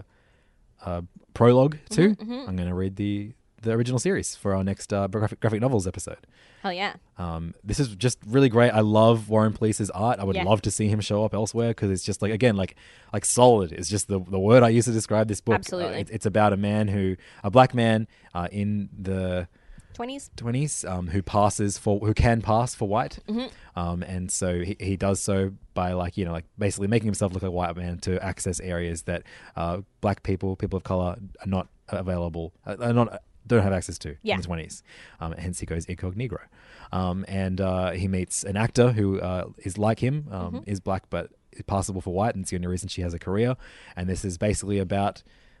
prologue to, I'm going to read the original series for our next graphic novels episode. Hell yeah. This is just really great. I love Warren Pleece's art. I would love to see him show up elsewhere because it's just like, again, like solid is just the word I use to describe this book. Absolutely. It's about a black man in the 20s, who can pass for white. And so he does so by basically making himself look like a white man to access areas that black people of color are not available, don't have access to in the 20s. Hence he goes incognito. And he meets an actor who is like him, is black but is passable for white, and it's the only reason she has a career. And this is basically about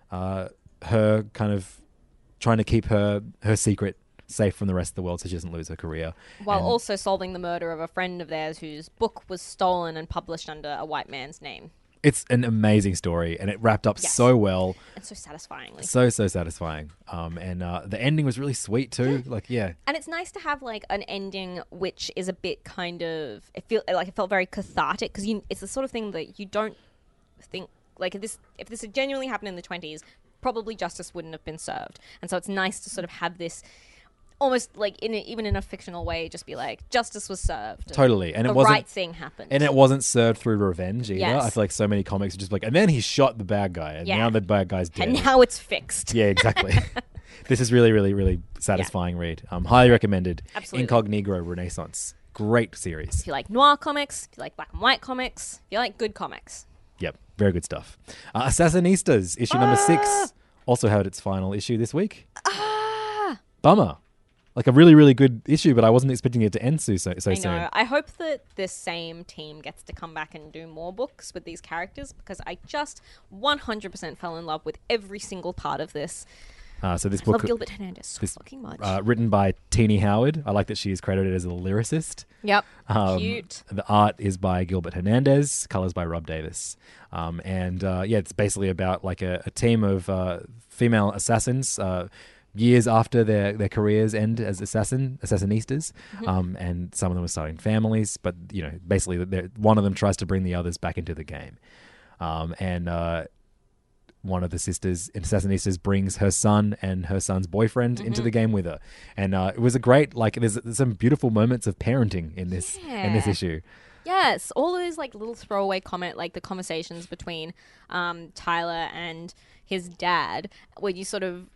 her kind of trying to keep her secret safe from the rest of the world so she doesn't lose her career. While also solving the murder of a friend of theirs whose book was stolen and published under a white man's name. It's an amazing story, and it wrapped up so well. And so satisfyingly. So satisfying. And the ending was really sweet too. And it's nice to have like an ending which is a bit kind of... It felt very cathartic because it's the sort of thing that you don't think... Like if this had genuinely happened in the 20s, probably justice wouldn't have been served. And so it's nice to sort of have this... Almost like even in a fictional way, just be like, justice was served. Totally. And the right thing happened. And it wasn't served through revenge either. Yes. I feel like so many comics are just like, and then he shot the bad guy, and now the bad guy's dead. And now it's fixed. Yeah, exactly. This is really, really, really satisfying read. Highly recommended. Absolutely. Incognito Renaissance. Great series. If you like noir comics, if you like black and white comics, if you like good comics. Yep, very good stuff. Assassinistas, issue number 6, also had its final issue this week. Bummer. Like a really, really good issue, but I wasn't expecting it to end so soon. I know. I hope that this same team gets to come back and do more books with these characters because I just 100% fell in love with every single part of this. So this I book, love Gilbert Hernandez so fucking much. Written by Teenie Howard. I like that she is credited as a lyricist. Yep, cute. The art is by Gilbert Hernandez. Colors by Rob Davis. It's basically about like a team of female assassins. Years after their careers end as assassinistas, and some of them are starting families, but basically one of them tries to bring the others back into the game, and one of the sisters assassinistas brings her son and her son's boyfriend into the game with her, and it was a great there's some beautiful moments of parenting in this issue. Yes, all those like little throwaway comment, like the conversations between Tyler and his dad, where you sort of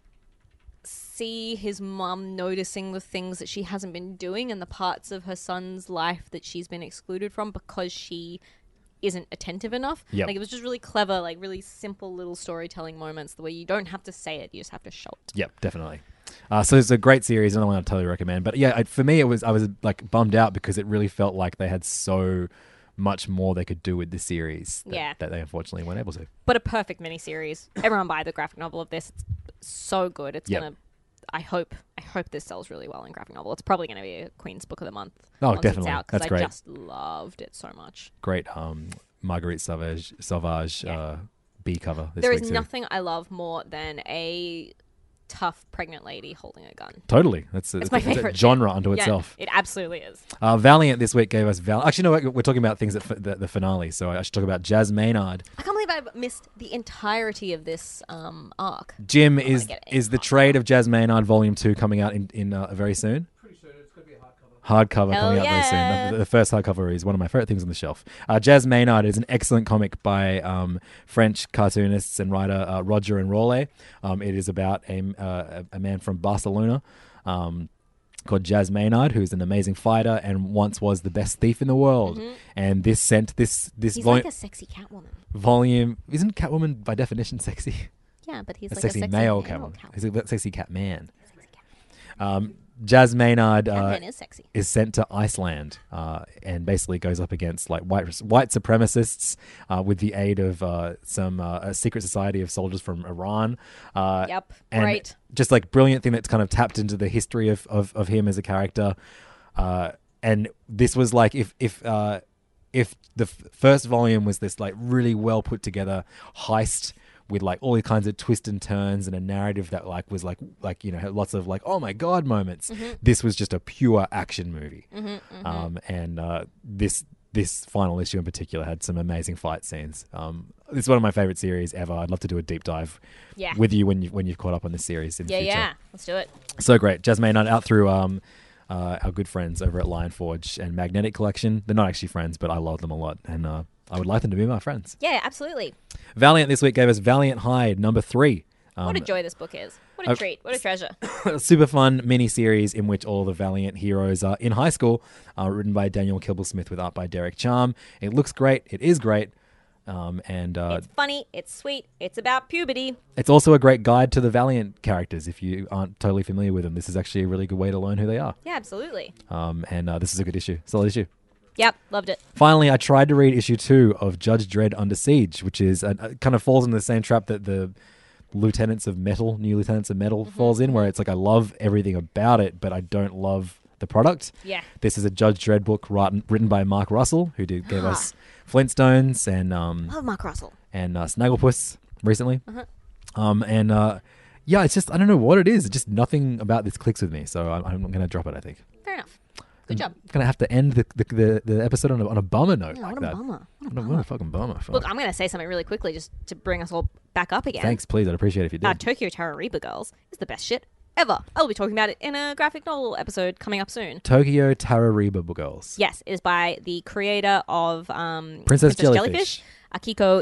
see his mum noticing the things that she hasn't been doing and the parts of her son's life that she's been excluded from because she isn't attentive enough. Yep. Like it was just really clever, like really simple little storytelling moments the way you don't have to say it, you just have to show it. Yep, definitely. So it's a great series, another one I totally recommend. But yeah, for me, I was like bummed out because it really felt like they had so much more they could do with the series that they unfortunately weren't able to. But a perfect miniseries. Everyone buy the graphic novel of this. It's so good. It's gonna... I hope this sells really well in graphic novel. It's probably going to be a Queen's Book of the Month. Oh, once definitely. It's out, that's great. I just loved it so much. Great Marguerite Sauvage B cover. There is nothing I love more than a tough pregnant lady holding a gun. Totally. It's my favorite a genre unto itself. It absolutely is. Valiant this week gave us Actually, no, we're talking about things at the finale, so I should talk about Jazz Maynard. I can't believe I've missed the entirety of this arc. Jim, is the trade of Jazz Maynard Volume 2 coming out in very soon? Pretty soon. It's going to be a hardcover. Hardcover coming out very soon. The first hardcover is one of my favorite things on the shelf. Jazz Maynard is an excellent comic by French cartoonists and writer Roger and Rolle. It is about a man from Barcelona called Jazz Maynard, who's an amazing fighter and once was the best thief in the world. And this sent this He's like a sexy Catwoman. Volume. Isn't Catwoman by definition sexy? Yeah, but he's a like sexy a sexy male Catwoman. He's a sexy Catman. Jazz Maynard is sent to Iceland and basically goes up against like white supremacists with the aid of some a secret society of soldiers from Iran. And great. Just like brilliant thing that's kind of tapped into the history of him as a character. And this was like if the first volume was this like really well put together heist with like all kinds of twists and turns and a narrative that like was like had lots of like oh my god moments. This was just a pure action movie. And this final issue in particular had some amazing fight scenes. This is one of my favorite series ever. I'd love to do a deep dive with you when you've caught up on this series in the future. Yeah, let's do it. So great. Jasmine Knight out through our good friends over at Lion Forge and Magnetic Collection. They're not actually friends, but I love them a lot, and I would like them to be my friends. Yeah, absolutely. Valiant this week gave us Valiant Hide number 3. What a joy this book is. What a treat. What a treasure. A super fun mini-series in which all the Valiant heroes are in high school, written by Daniel Kibblesmith with art by Derek Charm. It looks great. It is great. It's funny. It's sweet. It's about puberty. It's also a great guide to the Valiant characters. If you aren't totally familiar with them, this is actually a really good way to learn who they are. Yeah, absolutely. And this is a good issue. Solid issue. Yep, loved it. Finally, I tried to read issue 2 of Judge Dredd Under Siege, which is kind of falls into the same trap that the New Lieutenants of Metal falls in, where it's like I love everything about it, but I don't love the product. Yeah. This is a Judge Dredd book written by Mark Russell, who gave us Flintstones and love Mark Russell and Snagglepuss recently. Yeah, it's just I don't know what it is. It's just nothing about this clicks with me, so I'm going to drop it. I think. Fair enough. Good job. I'm going to have to end the episode on a bummer note. Oh, like what a that. bummer. What a fucking bummer. Fuck. Look, I'm going to say something really quickly just to bring us all back up again. Thanks, please. I'd appreciate it if you did. Tokyo Terror Reaper Girls is the best shit ever. I'll be talking about it in a graphic novel episode coming up soon. Tokyo Terror Reaper Girls. Yes, it is by the creator of Princess Jellyfish. Akiko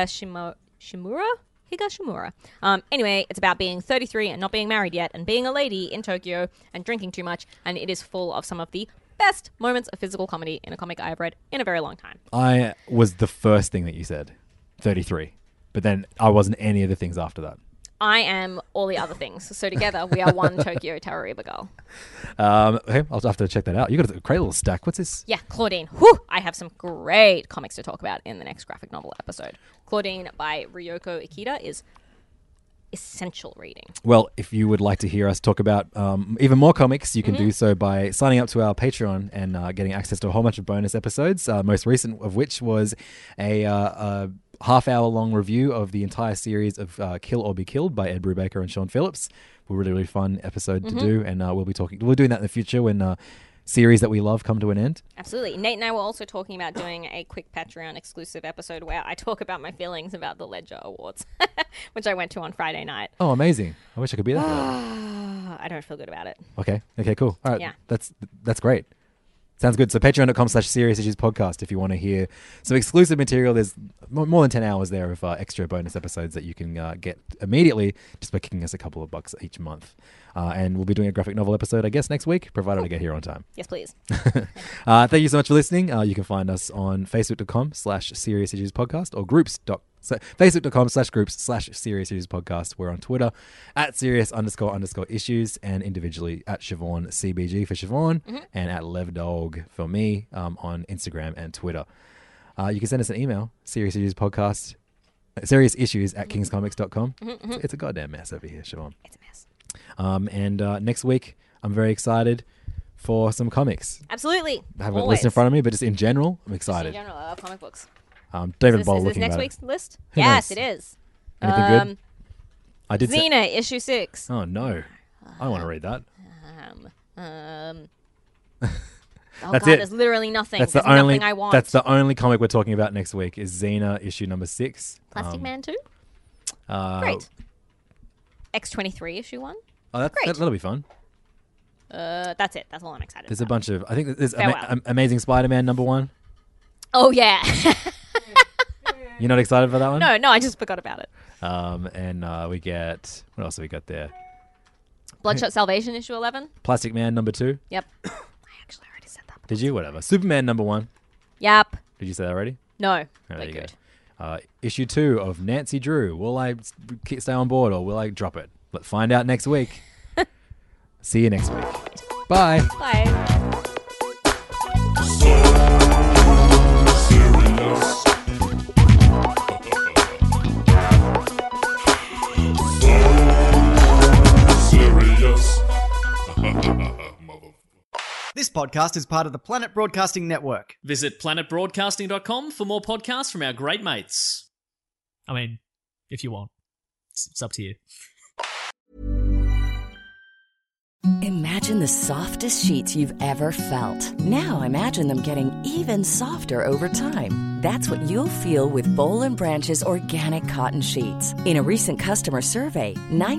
Higashimura. Anyway, it's about being 33 and not being married yet and being a lady in Tokyo and drinking too much, and it is full of some of the best moments of physical comedy in a comic I have read in a very long time. I was the first thing that you said, 33. But then I wasn't any of the things after that. I am all the other things. So together we are one Tokyo Terror Reaper girl. Okay, I'll have to check that out. You got a great little stack. What's this? Yeah, Claudine. Whew, I have some great comics to talk about in the next graphic novel episode. Claudine by Ryoko Ikeda is essential reading. Well, if you would like to hear us talk about even more comics, you can do so by signing up to our Patreon and getting access to a whole bunch of bonus episodes, most recent of which was a half-hour-long review of the entire series of Kill or Be Killed by Ed Brubaker and Sean Phillips. A really, really fun episode to do, and we'll be doing that in the future when series that we love come to an end. Absolutely. Nate and I were also talking about doing a quick Patreon exclusive episode where I talk about my feelings about the Ledger Awards, which I went to on Friday night. Oh, amazing. I wish I could be there for that. I don't feel good about it. Okay, cool. All right, yeah. That's great. Sounds good. So patreon.com/Serious Issues Podcast if you want to hear some exclusive material. There's more than 10 hours there of extra bonus episodes that you can get immediately just by kicking us a couple of bucks each month. And we'll be doing a graphic novel episode, I guess, next week, provided I get here on time. Yes, please. Thank you so much for listening. You can find us on facebook.com/Serious Issues Podcast or facebook.com/groups/Serious Issues Podcast. We're on Twitter at @serious__issues and individually at Siobhan CBG for Siobhan and at LevDog for me on Instagram and Twitter. You can send us an email, seriousissues@kingscomics.com. It's a goddamn mess over here, Siobhan. It's a mess. And next week, I'm very excited for some comics. Absolutely. I have a list in front of me, but just in general, I'm excited. Just in general, I love comic books. David Ball is this looking next at week's list? Who Yes, knows? it is. Anything good? I did Xena, issue 6. Oh, no. I want to read that. That's it. There's literally nothing. There's nothing I want. That's the only comic we're talking about next week is Xena, issue number 6. Plastic Man 2? Great. X-23, issue 1? Oh, that'll be fun. That's it. That's all I'm excited There's about. a bunch of... I think there's Amazing Spider-Man number 1. Oh, yeah. You're not excited for that one? No, I just forgot about it. And we get... What else have we got there? Bloodshot Salvation, issue 11. Plastic Man number 2. Yep. I actually already said that. Did you? Whatever. Superman number 1. Yep. Did you say that already? No. Very good. Issue 2 of Nancy Drew. Will I stay on board or will I drop it? Let's find out next week. See you next week. Bye. Bye. This podcast is part of the Planet Broadcasting Network. Visit planetbroadcasting.com for more podcasts from our great mates. I mean, if you want. It's up to you. Imagine the softest sheets you've ever felt. Now imagine them getting even softer over time. That's what you'll feel with Boll & Branch's organic cotton sheets. In a recent customer survey,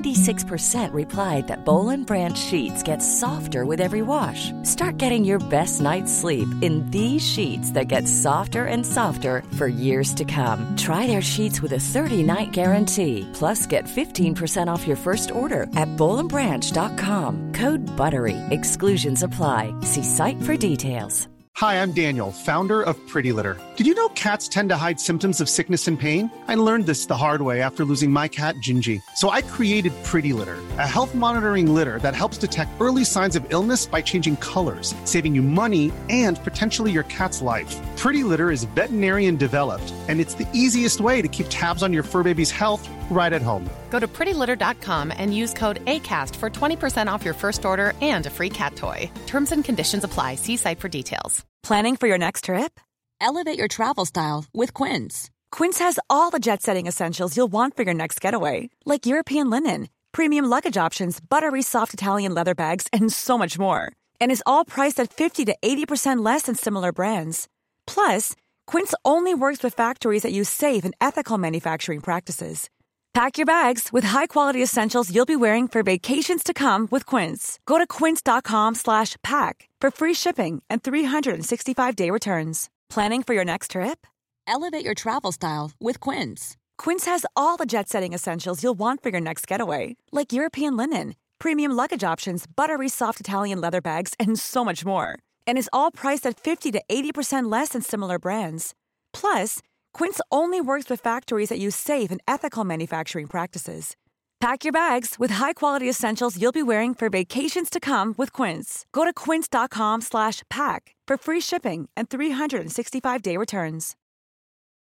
96% replied that Boll & Branch sheets get softer with every wash. Start getting your best night's sleep in these sheets that get softer and softer for years to come. Try their sheets with a 30-night guarantee. Plus, get 15% off your first order at bollandbranch.com. Code BUTTERY. Exclusions apply. See site for details. Hi, I'm Daniel, founder of Pretty Litter. Did you know cats tend to hide symptoms of sickness and pain? I learned this the hard way after losing my cat, Gingy. So I created Pretty Litter, a health monitoring litter that helps detect early signs of illness by changing colors, saving you money and potentially your cat's life. Pretty Litter is veterinarian developed, and it's the easiest way to keep tabs on your fur baby's health right at home. Go to prettylitter.com and use code ACAST for 20% off your first order and a free cat toy. Terms and conditions apply. See site for details. Planning for your next trip? Elevate your travel style with Quince. Quince has all the jet-setting essentials you'll want for your next getaway, like European linen, premium luggage options, buttery soft Italian leather bags, and so much more. And is all priced at 50 to 80% less than similar brands. Plus, Quince only works with factories that use safe and ethical manufacturing practices. Pack your bags with high-quality essentials you'll be wearing for vacations to come with Quince. Go to quince.com/pack for free shipping and 365-day returns. Planning for your next trip? Elevate your travel style with Quince. Quince has all the jet-setting essentials you'll want for your next getaway, like European linen, premium luggage options, buttery soft Italian leather bags, and so much more. And is all priced at 50 to 80% less than similar brands. Plus, Quince only works with factories that use safe and ethical manufacturing practices. Pack your bags with high-quality essentials you'll be wearing for vacations to come with Quince. Go to quince.com/pack for free shipping and 365-day returns.